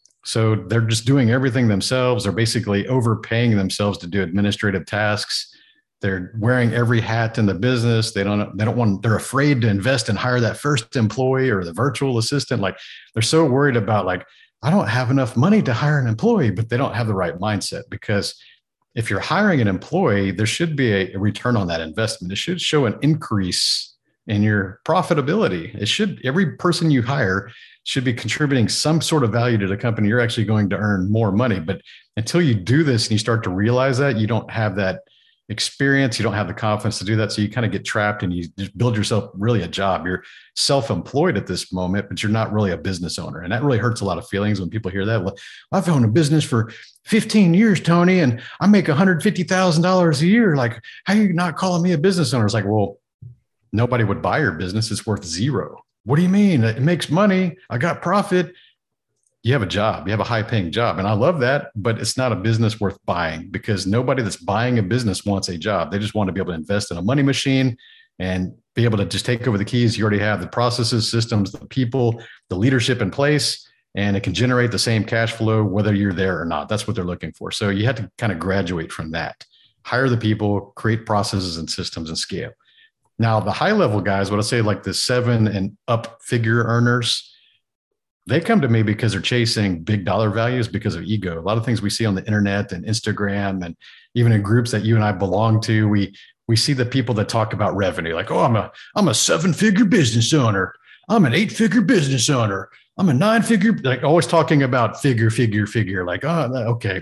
So they're just doing everything themselves. They're basically overpaying themselves to do administrative tasks. They're wearing every hat in the business. They don't, they don't want, they're afraid to invest and hire that first employee or the virtual assistant. Like they're so worried about like, I don't have enough money to hire an employee, but they don't have the right mindset, because if you're hiring an employee, there should be a, a return on that investment. It should show an increase in your profitability. It should, every person you hire should be contributing some sort of value to the company. You're actually going to earn more money. But until you do this and you start to realize that, you don't have that experience, you don't have the confidence to do that. So you kind of get trapped and you just build yourself really a job. You're self-employed at this moment, but you're not really a business owner. And that really hurts a lot of feelings when people hear that. Well, I've owned a business for fifteen years, Tony, and I make one hundred fifty thousand dollars a year. Like, how are you not calling me a business owner? It's like, well, nobody would buy your business. It's worth zero. What do you mean? It makes money. I got profit. You have a job. You have a high paying job. And I love that, but it's not a business worth buying, because nobody that's buying a business wants a job. They just want to be able to invest in a money machine and be able to just take over the keys. You already have the processes, systems, the people, the leadership in place, and it can generate the same cash flow, whether you're there or not. That's what they're looking for. So you have to kind of graduate from that, hire the people, create processes and systems, and scale. Now, the high level guys, what I say, like the seven and up figure earners, they come to me because they're chasing big dollar values because of ego. A lot of things we see on the internet and Instagram, and even in groups that you and I belong to, we we see the people that talk about revenue, like, oh, I'm a I'm a seven figure business owner. I'm an eight figure business owner. I'm a nine figure, like always talking about figure, figure, figure. Like, oh, okay,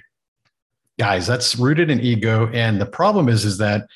guys, that's rooted in ego. And the problem is, is that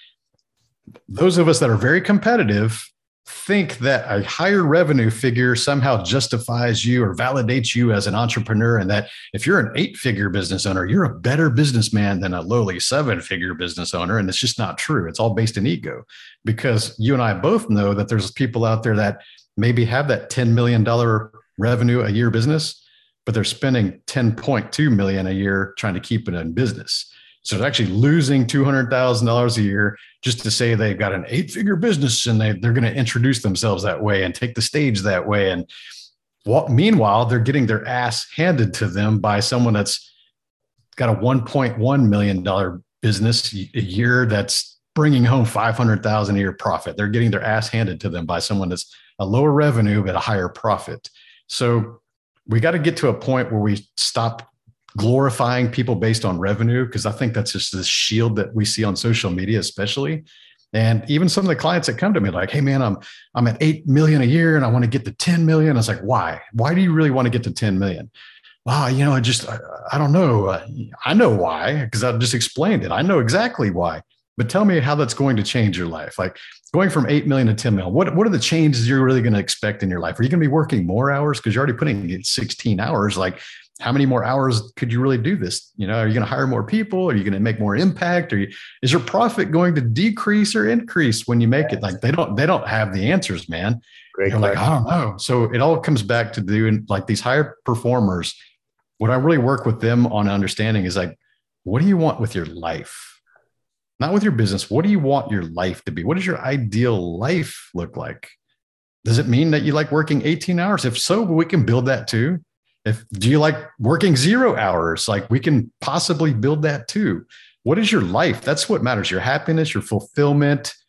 those of us that are very competitive think that a higher revenue figure somehow justifies you or validates you as an entrepreneur, and that if you're an eight-figure business owner, you're a better businessman than a lowly seven-figure business owner. And it's just not true. It's all based in ego, because you and I both know that there's people out there that maybe have that ten million dollars revenue a year business, but they're spending ten point two million dollars a year trying to keep it in business. So they're actually losing two hundred thousand dollars a year just to say they've got an eight-figure business, and they, they're going to introduce themselves that way and take the stage that way. And what, meanwhile, they're getting their ass handed to them by someone that's got a one point one million dollars business a year that's bringing home five hundred thousand dollars a year profit. They're getting their ass handed to them by someone that's a lower revenue but a higher profit. So we got to get to a point where we stop glorifying people based on revenue, because I think that's just this shield that we see on social media, especially. And even some of the clients that come to me like, hey man, I'm, I'm at eight million a year and I want to get to ten million. I was like, why, why do you really want to get to ten million? Wow. You know, I just, I, I don't know. I know why, because I just explained it. I know exactly why, but tell me how that's going to change your life. Like going from eight million to ten million, what, what are the changes you're really going to expect in your life? Are you going to be working more hours? Because you're already putting in sixteen hours. Like, how many more hours could you really do this? You know, are you going to hire more people? Are you going to make more impact? Or you, is your profit going to decrease or increase when you make it? Like they don't, they don't have the answers, man. Great. They're like, I don't know. So it all comes back to doing like these higher performers. What I really work with them on understanding is like, what do you want with your life? Not with your business. What do you want your life to be? What does your ideal life look like? Does it mean that you like working eighteen hours? If so, we can build that too. If do you like working zero hours? Like we can possibly build that too. What is your life? That's what matters. Your happiness, your fulfillment,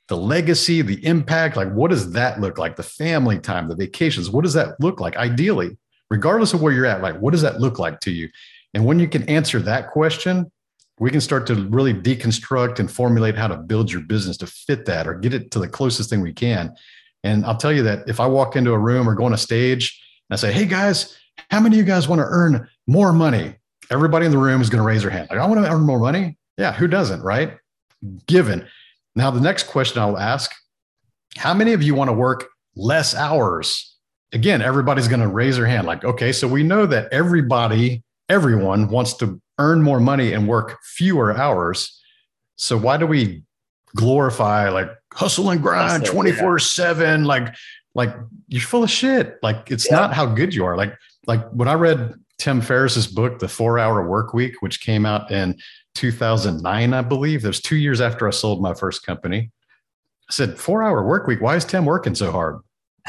the legacy, the impact, like what does that look like? The family time, the vacations, what does that look like? Ideally, regardless of where you're at, like what does that look like to you? And when you can answer that question, we can start to really deconstruct and formulate how to build your business to fit that or get it to the closest thing we can. And I'll tell you that if I walk into a room or go on a stage and I say, hey guys, how many of you guys want to earn more money? Everybody in the room is going to raise their hand. Like, I want to earn more money. Yeah. Who doesn't, right? Given. Now, the next question I'll ask, how many of you want to work less hours? Again, everybody's going to raise their hand. Like, okay, so we know that everybody, everyone wants to earn more money and work fewer hours. So why do we glorify like hustle and grind twenty-four seven? Like, like you're full of shit. Like, it's yeah. not how good you are. Like, like when I read Tim Ferriss's book, The Four Hour Work Week, which came out in two thousand nine, I believe. That was two years after I sold my first company. I said, four hour work week. Why is Tim working so hard?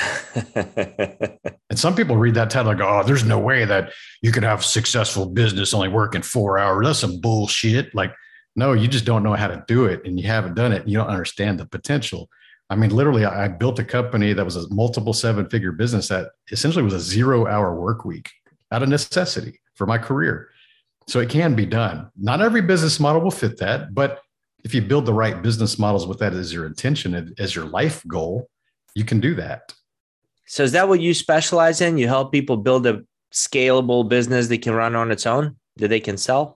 And some people read that title like, oh, there's no way that you could have successful business only working four hours. That's some bullshit. Like, no, you just don't know how to do it and you haven't done it. And you don't understand the potential. I mean, literally, I built a company that was a multiple seven figure business that essentially was a zero hour work week out of necessity for my career. So it can be done. Not every business model will fit that, but if you build the right business models with that as your intention, as your life goal, you can do that. So is that what you specialize in? You help people build a scalable business that can run on its own, that they can sell?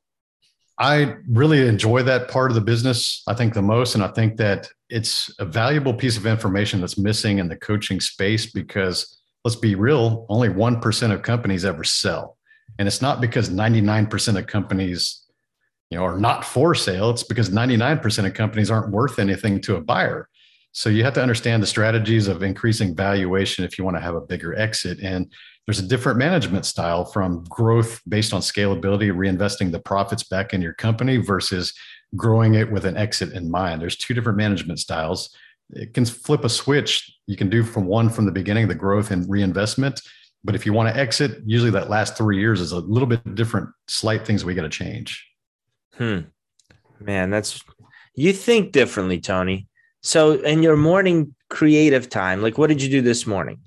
I really enjoy that part of the business, I think the most. And I think that it's a valuable piece of information that's missing in the coaching space because let's be real, only one percent of companies ever sell. And it's not because ninety-nine percent of companies, you know, are not for sale. It's because ninety-nine percent of companies aren't worth anything to a buyer. So you have to understand the strategies of increasing valuation if you want to have a bigger exit. And there's a different management style from growth based on scalability, reinvesting the profits back in your company versus growing it with an exit in mind. There's two different management styles. It can flip a switch. You can do from one from the beginning, the growth and reinvestment. But if you want to exit, usually that last three years is a little bit different, slight things we got to change. Hmm. Man, that's, you think differently, Tony. So in your morning creative time, like what did you do this morning?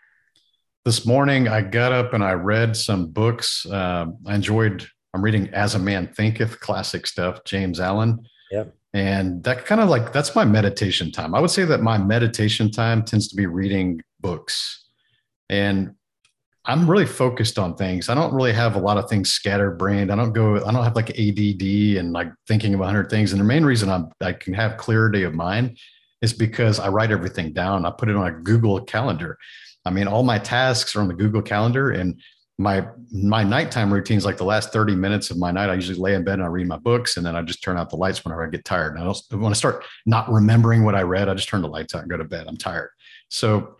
This morning, I got up and I read some books. Uh, I enjoyed, I'm reading As a Man Thinketh, classic stuff, James Allen. Yep. And that kind of like, that's my meditation time. I would say that my meditation time tends to be reading books. And I'm really focused on things. I don't really have a lot of things scatterbrained. I don't go, I don't have like A D D and like thinking of a hundred things. And the main reason I'm, I can have clarity of mind is because I write everything down. I put it on a Google Calendar. I mean, all my tasks are on the Google Calendar, and my, my nighttime routines, like the last thirty minutes of my night, I usually lay in bed and I read my books, and then I just turn out the lights whenever I get tired. And I don't, when I start not remembering what I read, I just turn the lights out and go to bed. I'm tired. So,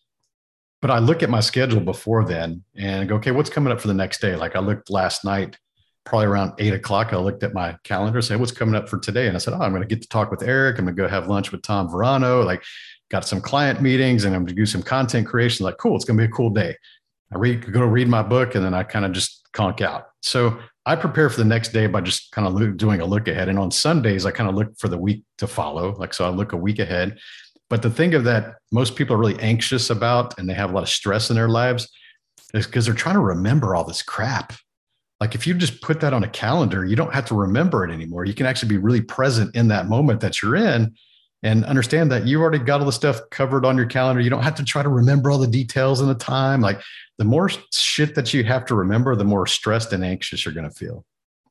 but I look at my schedule before then and go, okay, what's coming up for the next day? Like I looked last night, probably around eight o'clock, I looked at my calendar, say, what's coming up for today? And I said, oh, I'm going to get to talk with Eric. I'm going to go have lunch with Tom Verano. Like got some client meetings and I'm going to do some content creation. Like, cool, it's going to be a cool day. I read, go to read my book and then I kind of just conk out. So I prepare for the next day by just kind of doing a look ahead. And on Sundays, I kind of look for the week to follow. Like, so I look a week ahead. But the thing of that most people are really anxious about, and they have a lot of stress in their lives, is because they're trying to remember all this crap. Like if you just put that on a calendar, you don't have to remember it anymore. You can actually be really present in that moment that you're in and understand that you already got all the stuff covered on your calendar. You don't have to try to remember all the details and the time. Like the more shit that you have to remember, the more stressed and anxious you're going to feel.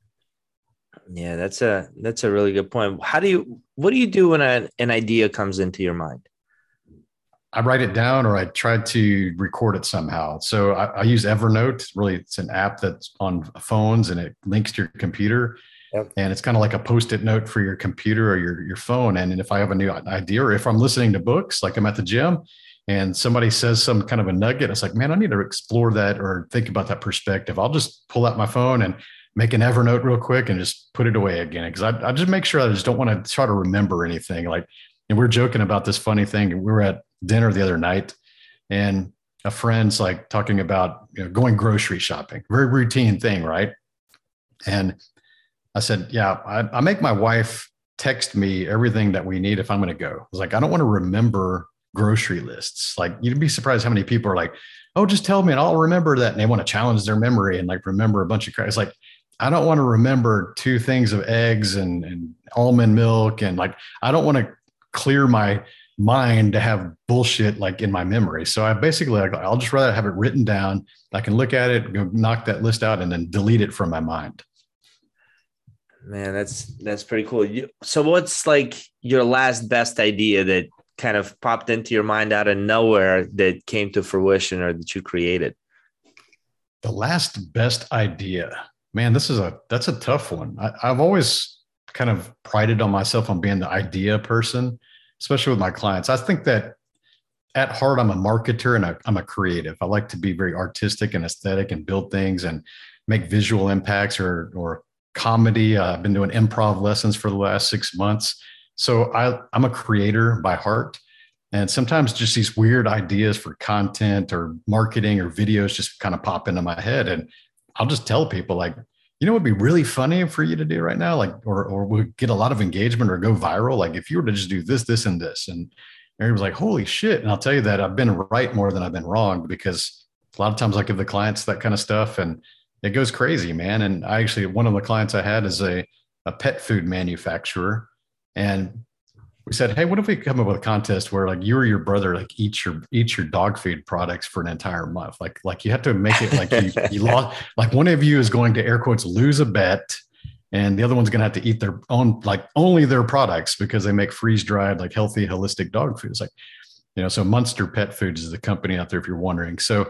Yeah, that's a that's a really good point. How do you what do you do when a, an idea comes into your mind? I write it down or I try to record it somehow. So I, I use Evernote. Really, it's an app that's on phones and it links to your computer. Yep. And it's kind of like a Post-it note for your computer or your, your phone. And if I have a new idea or if I'm listening to books, like I'm at the gym and somebody says some kind of a nugget, it's like, man, I need to explore that or think about that perspective. I'll just pull out my phone and make an Evernote real quick and just put it away again. Cause I, I just make sure I just don't want to try to remember anything. Like, and we're joking about this funny thing. We were at dinner the other night and a friend's like talking about, you know, going grocery shopping, very routine thing. Right. And I said, yeah, I, I make my wife text me everything that we need if I'm going to go. I was like, I don't want to remember grocery lists. Like, you'd be surprised how many people are like, oh, just tell me and I'll remember that. And they want to challenge their memory and like remember a bunch of crap. It's like, I don't want to remember two things of eggs and, and almond milk. And like, I don't want to clear my mind to have bullshit like in my memory. So I basically, like, I'll just rather have it written down. I can look at it, go knock that list out and then delete it from my mind. Man, that's, that's pretty cool. You, so what's like your last best idea that kind of popped into your mind out of nowhere that came to fruition or that you created? The last best idea, man, this is a, that's a tough one. I, I've always kind of prided on myself on being the idea person, especially with my clients. I think that at heart, I'm a marketer and a, I'm a creative. I like to be very artistic and aesthetic and build things and make visual impacts or, or comedy. Uh, I've been doing improv lessons for the last six months. So I, I'm a creator by heart. And sometimes just these weird ideas for content or marketing or videos just kind of pop into my head. And I'll just tell people like, you know, what would be really funny for you to do right now? Like, or, or would get a lot of engagement or go viral. Like if you were to just do this, this, and this. And Mary was like, holy shit. And I'll tell you that I've been right more than I've been wrong, because a lot of times I give the clients that kind of stuff and it goes crazy, man. And I actually, one of the clients I had is a, a pet food manufacturer. And we said, hey, what if we come up with a contest where like you or your brother like eat your eat your dog food products for an entire month? Like, like you have to make it like you, you lost, like one of you is going to air quotes lose a bet, and the other one's gonna have to eat their own, like only their products, because they make freeze dried, like healthy, holistic dog food. It's like, you know, so Munster Pet Foods is the company out there, if you're wondering. So,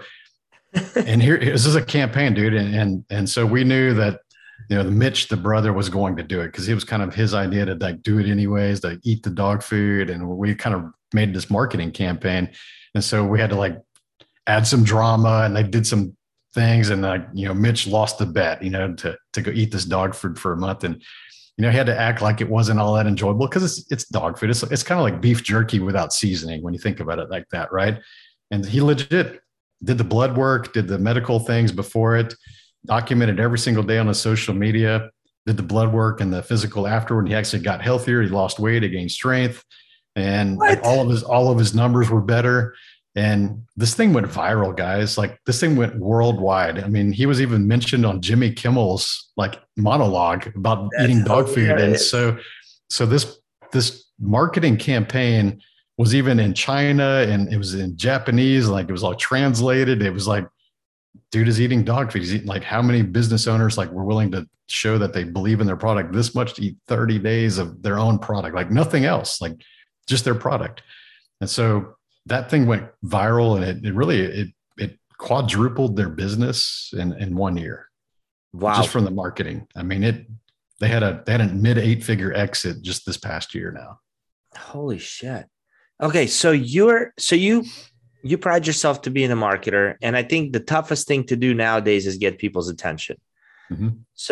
and here this is a campaign, dude, and and and so we knew that, you know, the Mitch, the brother, was going to do it because it was kind of his idea to like do it anyways, to eat the dog food. And we kind of made this marketing campaign. And so we had to like add some drama, and they did some things. And like, you know, Mitch lost the bet, you know, to, to go eat this dog food for a month. And, you know, he had to act like it wasn't all that enjoyable because it's, it's dog food. It's, it's kind of like beef jerky without seasoning when you think about it like that. Right. And he legit did the blood work, did the medical things before it, documented every single day on his social media, did the blood work and the physical afterward. He actually got healthier. He lost weight, he gained strength, and like all of his, all of his numbers were better. And this thing went viral, guys. Like this thing went worldwide. I mean, he was even mentioned on Jimmy Kimmel's like monologue about That's eating dog food. And so, so this, this marketing campaign was even in China, and it was in Japanese, like it was all translated. It was like, dude is eating dog food. He's eating, like, how many business owners like were willing to show that they believe in their product this much to eat thirty days of their own product, like nothing else, like just their product. And so that thing went viral, and it, it really, it, it quadrupled their business in, in one year. Wow. Just from the marketing. I mean, it, they had a, they had a mid eight figure exit just this past year now. Holy shit. Okay. So you're, so you, you pride yourself to being a marketer. And I think the toughest thing to do nowadays is get people's attention. Mm-hmm.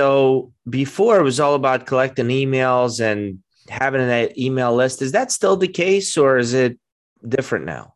So before it was all about collecting emails and having an email list. Is that still the case, or is it different now?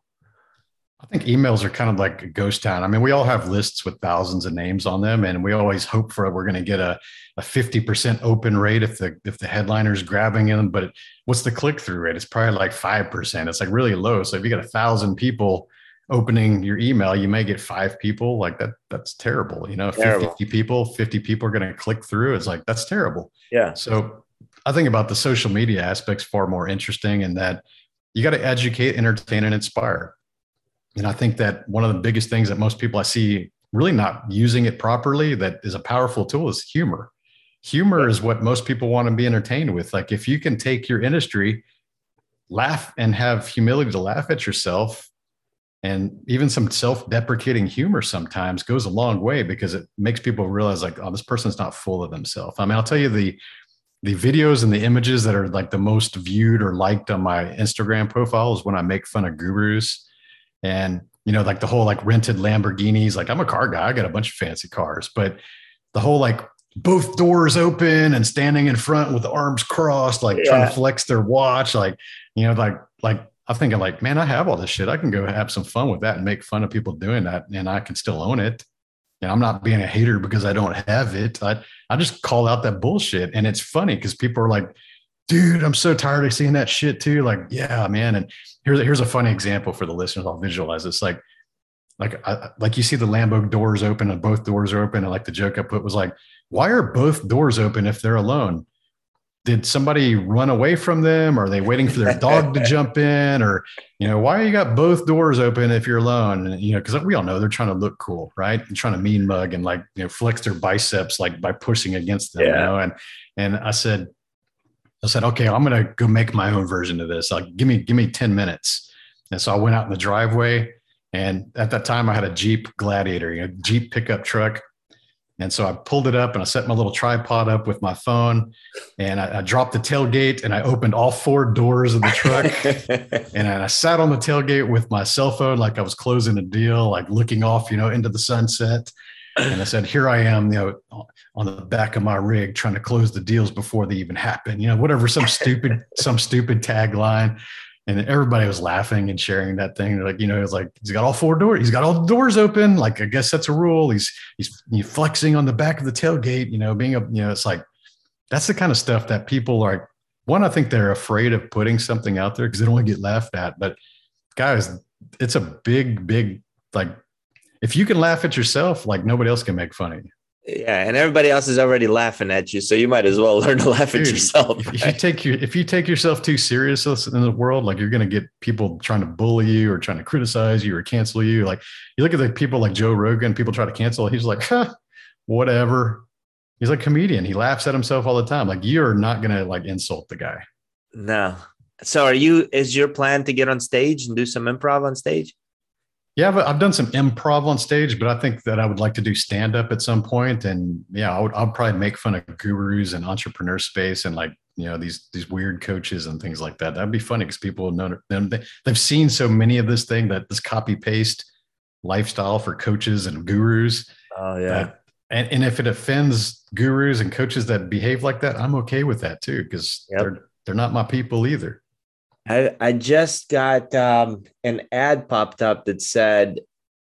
I think emails are kind of like a ghost town. I mean, we all have lists with thousands of names on them, and we always hope for, we're going to get a, a fifty percent open rate if the, if the headliner is grabbing them. But what's the click-through rate? It's probably like five percent. It's like really low. So if you got a thousand people opening your email, you may get five people. Like that, that's terrible. You know, terrible. fifty people, fifty people are going to click through. It's like, that's terrible. Yeah. So I think about the social media aspects far more interesting, in that you got to educate, entertain, and inspire. And I think that one of the biggest things that most people I see really not using it properly, that is a powerful tool, is humor. Humor yeah. is what most people want to be entertained with. Like if you can take your industry, laugh, and have humility to laugh at yourself, and even some self-deprecating humor sometimes goes a long way, because it makes people realize like, oh, this person's not full of themselves. I mean, I'll tell you the, the videos and the images that are like the most viewed or liked on my Instagram profile is when I make fun of gurus. And, you know, like the whole like rented Lamborghinis, like I'm a car guy, I got a bunch of fancy cars, but the whole like both doors open and standing in front with the arms crossed, like yeah. trying to flex their watch, like, you know, like, like I'm thinking like, man, I have all this shit. I can go have some fun with that and make fun of people doing that, and I can still own it. And I'm not being a hater because I don't have it. I, I just call out that bullshit. And it's funny because people are like, dude, I'm so tired of seeing that shit too. Like, yeah, man. And here's, here's a funny example for the listeners. I'll visualize this. Like, like, I, like you see the Lambo doors open and both doors are open. And like the joke I put was like, why are both doors open if they're alone? Did somebody run away from them? Or are they waiting for their dog to jump in? Or, you know, why you got both doors open if you're alone? And, you know, because we all know they're trying to look cool, right? And trying to mean mug and like, you know, flex their biceps like by pushing against them, yeah. you know? And, and I said, I said, okay, I'm going to go make my own version of this. Like, give me, give me ten minutes. And so I went out in the driveway, and at that time I had a Jeep Gladiator, you know, Jeep pickup truck. And so I pulled it up and I set my little tripod up with my phone, and I, I dropped the tailgate and I opened all four doors of the truck. And I sat on the tailgate with my cell phone, like I was closing a deal, like looking off, you know, into the sunset. And I said, here I am, you know, on the back of my rig trying to close the deals before they even happen, you know, whatever, some stupid, some stupid tagline. And everybody was laughing and sharing that thing. They're like, you know, it's like, he's got all four doors. He's got all the doors open. Like, I guess that's a rule. He's, he's, he's flexing on the back of the tailgate, you know, being a, you know, it's like, that's the kind of stuff that people are, one, I think they're afraid of putting something out there because they don't want to get laughed at. But guys, it's a big, big, like, if you can laugh at yourself, like nobody else can make fun of you. Yeah, and everybody else is already laughing at you, so you might as well learn to laugh Dude, at yourself. If, right? if you take your, if you take yourself too serious in the world, like you're going to get people trying to bully you or trying to criticize you or cancel you. Like you look at the people like Joe Rogan, people try to cancel. He's like, huh, whatever. He's like a comedian. He laughs at himself all the time. Like you're not going to like insult the guy. No. So, are you? Is your plan to get on stage and do some improv on stage? Yeah, but I've done some improv on stage, but I think that I would like to do stand up at some point. And yeah, I would, I'll probably make fun of gurus and entrepreneur space and like, you know, these, these weird coaches and things like that. That'd be funny because people know them. They've seen so many of this thing, that this copy paste lifestyle for coaches and gurus. Oh yeah. That, and, and if it offends gurus and coaches that behave like that, I'm okay with that too. Cause yep. they're, they're not my people either. I, I just got um, an ad popped up that said,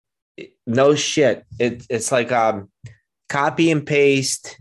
no shit. It, it's like um, copy and paste,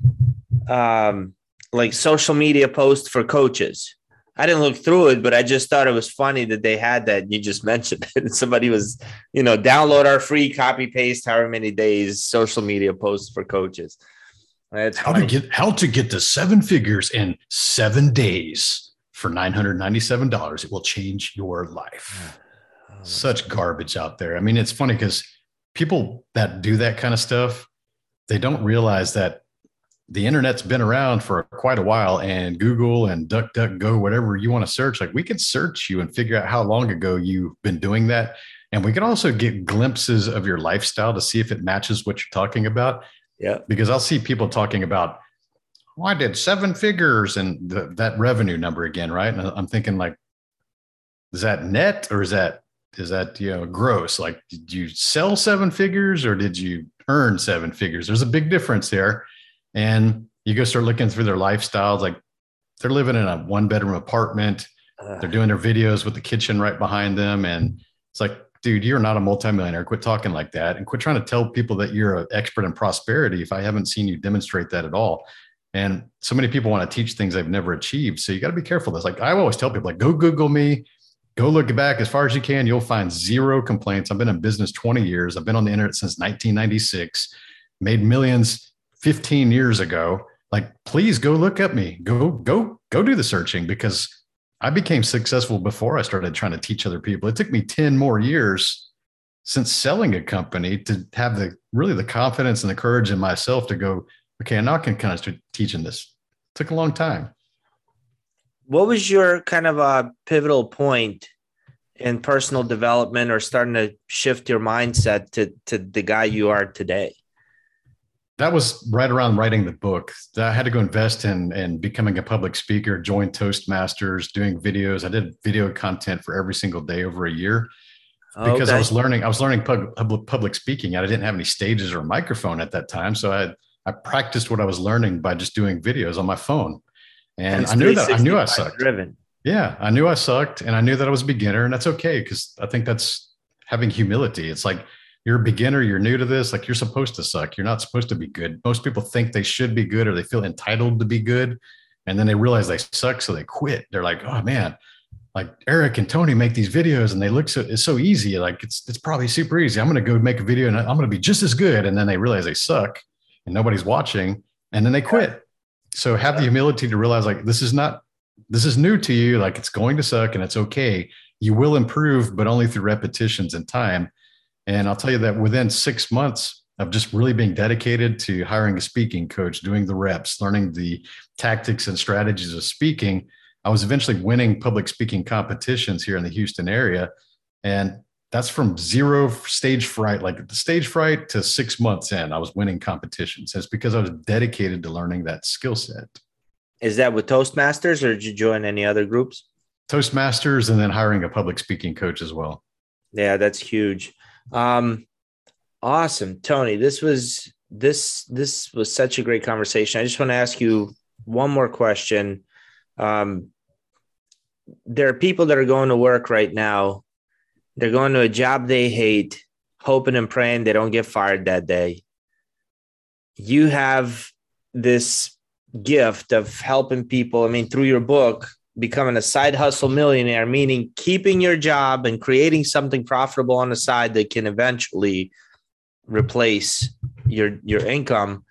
um, like social media post for coaches. I didn't look through it, but I just thought it was funny that they had that. You just mentioned it. Somebody was, you know, download our free copy paste, however many days, social media posts for coaches. It's how funny. to get how to get to seven figures in seven days. For nine hundred ninety-seven dollars, it will change your life. Oh, such garbage out there. I mean, it's funny because people that do that kind of stuff, they don't realize that the internet's been around for quite a while, and Google and DuckDuckGo, whatever you want to search, like we can search you and figure out how long ago you've been doing that. And we can also get glimpses of your lifestyle to see if it matches what you're talking about. Yeah. Because I'll see people talking about, well, I did seven figures and the, that revenue number again, right? And I'm thinking like, is that net or is that, is that, you know, gross? Like, did you sell seven figures or did you earn seven figures? There's a big difference there. And you go start looking through their lifestyles. Like they're living in a one bedroom apartment. Uh, they're doing their videos with the kitchen right behind them. And it's like, dude, you're not a multimillionaire. Quit talking like that. And quit trying to tell people that you're an expert in prosperity if I haven't seen you demonstrate that at all. And so many people want to teach things they've never achieved. So you got to be careful. That's like, I always tell people like, go Google me, go look back as far as you can. You'll find zero complaints. I've been in business twenty years. I've been on the internet since nineteen ninety-six, made millions fifteen years ago. Like, please go look at me, go, go, go do the searching because I became successful before I started trying to teach other people. It took me ten more years since selling a company to have the really the confidence and the courage in myself to go, okay, I'm not going to kind of start teaching this. It took a long time. What was your kind of a pivotal point in personal development or starting to shift your mindset to, to the guy you are today? That was right around writing the book. I had to go invest in, in becoming a public speaker, join Toastmasters, doing videos. I did video content for every single day over a year because okay. I was learning, I was learning public, public speaking. I didn't have any stages or a microphone at that time. So I I practiced what I was learning by just doing videos on my phone. And, and I knew that I knew I sucked. Driven. Yeah, I knew I sucked and I knew that I was a beginner, and that's okay. Cause I think that's having humility. It's like, you're a beginner, you're new to this. Like you're supposed to suck. You're not supposed to be good. Most people think they should be good or they feel entitled to be good. And then they realize they suck. So they quit. They're like, oh man, like Eric and Tony make these videos and they look so, it's so easy. Like it's, it's probably super easy. I'm going to go make a video and I'm going to be just as good. And then they realize they suck and nobody's watching, and then they quit. So have the humility to realize like, this is not, this is new to you. Like it's going to suck and it's okay. You will improve, but only through repetitions and time. And I'll tell you that within six months of just really being dedicated to hiring a speaking coach, doing the reps, learning the tactics and strategies of speaking, I was eventually winning public speaking competitions here in the Houston area. And that's from zero stage fright, like the stage fright, to six months in, I was winning competitions. It's because I was dedicated to learning that skill set. Is that with Toastmasters, or did you join any other groups? Toastmasters, and then hiring a public speaking coach as well. Yeah, that's huge. Um, awesome. Tony, this was, this, this was such a great conversation. I just want to ask you one more question. Um, there are people that are going to work right now. They're going to a job they hate, hoping and praying they don't get fired that day. You have this gift of helping people. I mean, through your book, becoming a side hustle millionaire, meaning keeping your job and creating something profitable on the side that can eventually replace your, your income.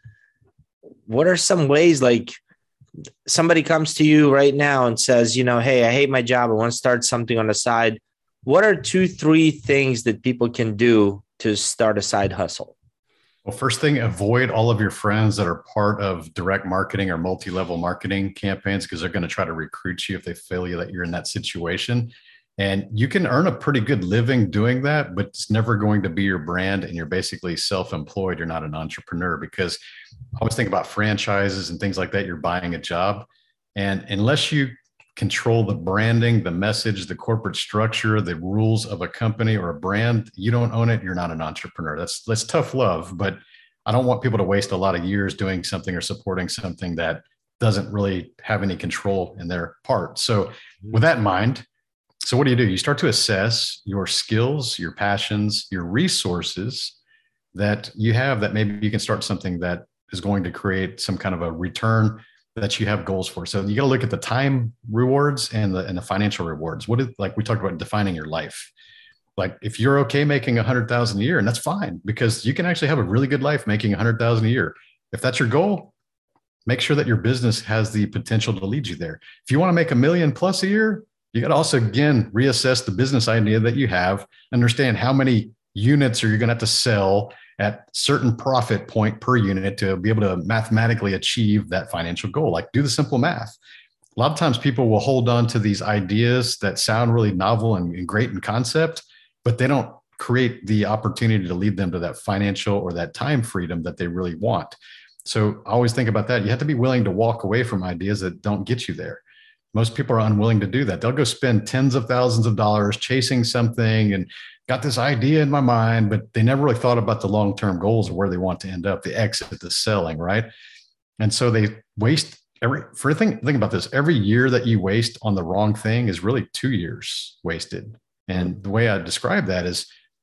What are some ways, like somebody comes to you right now and says, you know, hey, I hate my job. I want to start something on the side. What are two, three things that people can do to start a side hustle? Well, first thing, avoid all of your friends that are part of direct marketing or multi-level marketing campaigns, because they're going to try to recruit you if they feel you that you're in that situation. And you can earn a pretty good living doing that, but it's never going to be your brand. And you're basically self-employed. You're not an entrepreneur, because I always think about franchises and things like that. You're buying a job. And unless you control the branding, the message, the corporate structure, the rules of a company or a brand, you don't own it, you're not an entrepreneur. That's that's tough love, but I don't want people to waste a lot of years doing something or supporting something that doesn't really have any control in their part. So with that in mind, so what do you do? You start to assess your skills, your passions, your resources that you have, that maybe you can start something that is going to create some kind of a return that you have goals for. So you got to look at the time rewards and the and the financial rewards. What is, like we talked about defining your life. Like if you're okay making a hundred thousand a year, and that's fine, because you can actually have a really good life making a hundred thousand a year. If that's your goal, make sure that your business has the potential to lead you there. If you want to make a million plus a year, you got to also, again, reassess the business idea that you have, understand how many units are you going to have to sell at certain profit point per unit to be able to mathematically achieve that financial goal. Like do the simple math. A lot of times people will hold on to these ideas that sound really novel and, and great in concept, but they don't create the opportunity to lead them to that financial or that time freedom that they really want. So I always think about that. You have to be willing to walk away from ideas that don't get you there. Most people are unwilling to do that. They'll go spend tens of thousands of dollars chasing something and got this idea in my mind, but they never really thought about the long-term goals of where they want to end up, the exit, the selling, right? And so they waste every, for think, think about this, every year that you waste on the wrong thing is really two years wasted. And the way I describe that is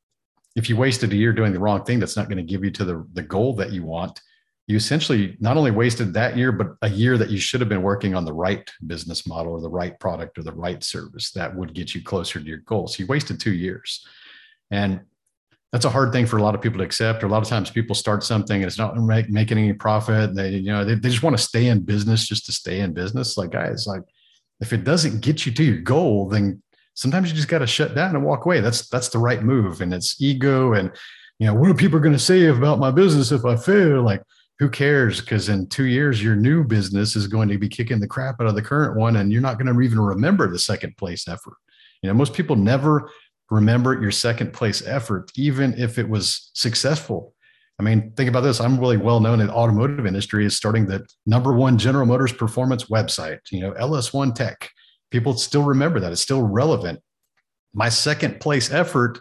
if you wasted a year doing the wrong thing, that's not going to give you to the, the goal that you want. You essentially not only wasted that year, but a year that you should have been working on the right business model or the right product or the right service that would get you closer to your goal. So you wasted two years. And that's a hard thing for a lot of people to accept. Or a lot of times people start something and it's not make, making any profit. They, you know, they, they just want to stay in business just to stay in business. Like, guys, like if it doesn't get you to your goal, then sometimes you just got to shut down and walk away. That's, that's the right move. And it's ego. And, you know, what are people going to say about my business if I fail? Like, who cares? Because in two years, your new business is going to be kicking the crap out of the current one. And you're not going to even remember the second place effort. You know, most people never remember your second place effort, even if it was successful. I mean, think about this. I'm really well known in the automotive industry as starting the number one General Motors performance website, you know, L S one Tech. People still remember that. It's still relevant. My second place effort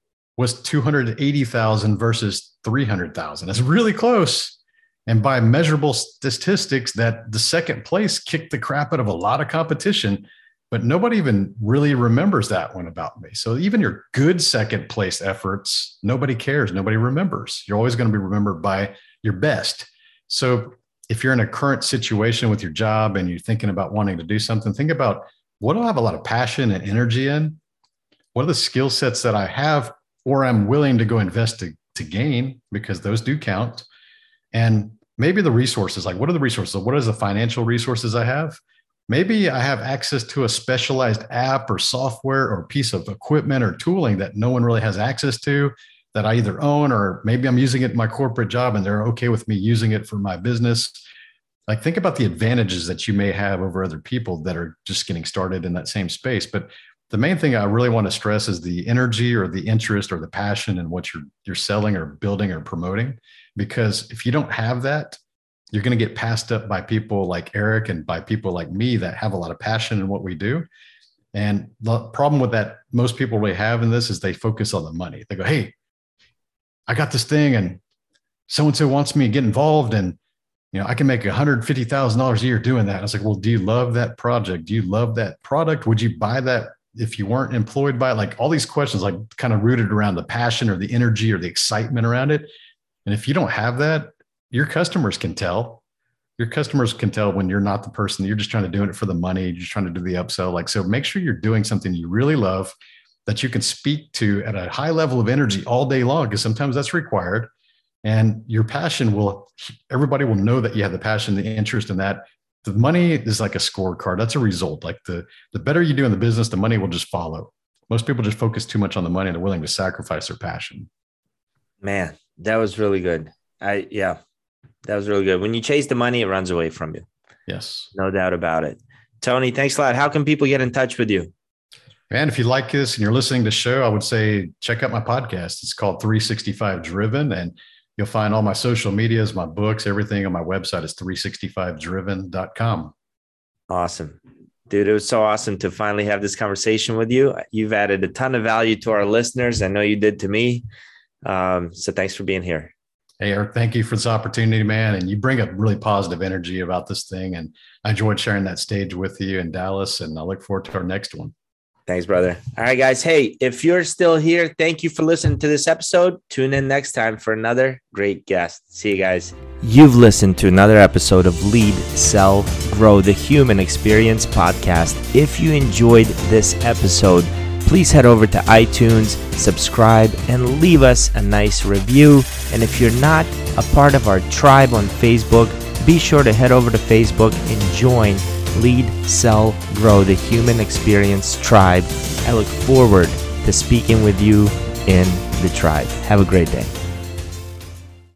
was two hundred eighty thousand versus three hundred thousand. That's really close. And by measurable statistics, that the second place kicked the crap out of a lot of competition, but nobody even really remembers that one about me. So even your good second place efforts, nobody cares. Nobody remembers. You're always going to be remembered by your best. So if you're in a current situation with your job and you're thinking about wanting to do something, think about, what do I have a lot of passion and energy in? What are the skill sets that I have or I'm willing to go invest to, to gain, because those do count. And maybe the resources, like what are the resources? What is the financial resources I have? Maybe I have access to a specialized app or software or piece of equipment or tooling that no one really has access to, that I either own, or maybe I'm using it in my corporate job and they're okay with me using it for my business. Like, think about the advantages that you may have over other people that are just getting started in that same space. But the main thing I really want to stress is the energy or the interest or the passion in what you're you're selling or building or promoting. Because if you don't have that, you're going to get passed up by people like Eric and by people like me that have a lot of passion in what we do. And the problem with that most people really have in this is they focus on the money. They go, hey, I got this thing and so-and-so wants me to get involved, and you know, I can make one hundred fifty thousand dollars a year doing that. I was like, well, do you love that project? Do you love that product? Would you buy that if you weren't employed by it? Like, all these questions, like kind of rooted around the passion or the energy or the excitement around it. And if you don't have that, your customers can tell. Your customers can tell when you're not the person, you're just trying to do it for the money, you're just trying to do the upsell. Like, so make sure you're doing something you really love that you can speak to at a high level of energy all day long, because sometimes that's required. And your passion will, everybody will know that you have the passion, the interest in that. The money is like a scorecard. That's a result. Like the, the better you do in the business, the money will just follow. Most people just focus too much on the money and they're willing to sacrifice their passion. Man, that was really good. I, yeah, that was really good. When you chase the money, it runs away from you. Yes. No doubt about it. Tony, thanks a lot. How can people get in touch with you? Man, if you like this and you're listening to the show, I would say check out my podcast. It's called three sixty-five Driven, and you'll find all my social medias, my books, everything on my website is three sixty-five driven dot com. Awesome. Dude, it was so awesome to finally have this conversation with you. You've added a ton of value to our listeners. I know you did to me. Um, so thanks for being here. Hey, Eric, thank you for this opportunity, man. And you bring a really positive energy about this thing. And I enjoyed sharing that stage with you in Dallas, and I look forward to our next one. Thanks, brother. All right, guys. Hey, if you're still here, thank you for listening to this episode. Tune in next time for another great guest. See you guys. You've listened to another episode of Lead, Sell, Grow, the Human Experience podcast. If you enjoyed this episode, please head over to iTunes, subscribe, and leave us a nice review. And if you're not a part of our tribe on Facebook, be sure to head over to Facebook and join Lead, Sell, Grow, the Human Experience Tribe. I look forward to speaking with you in the tribe. Have a great day.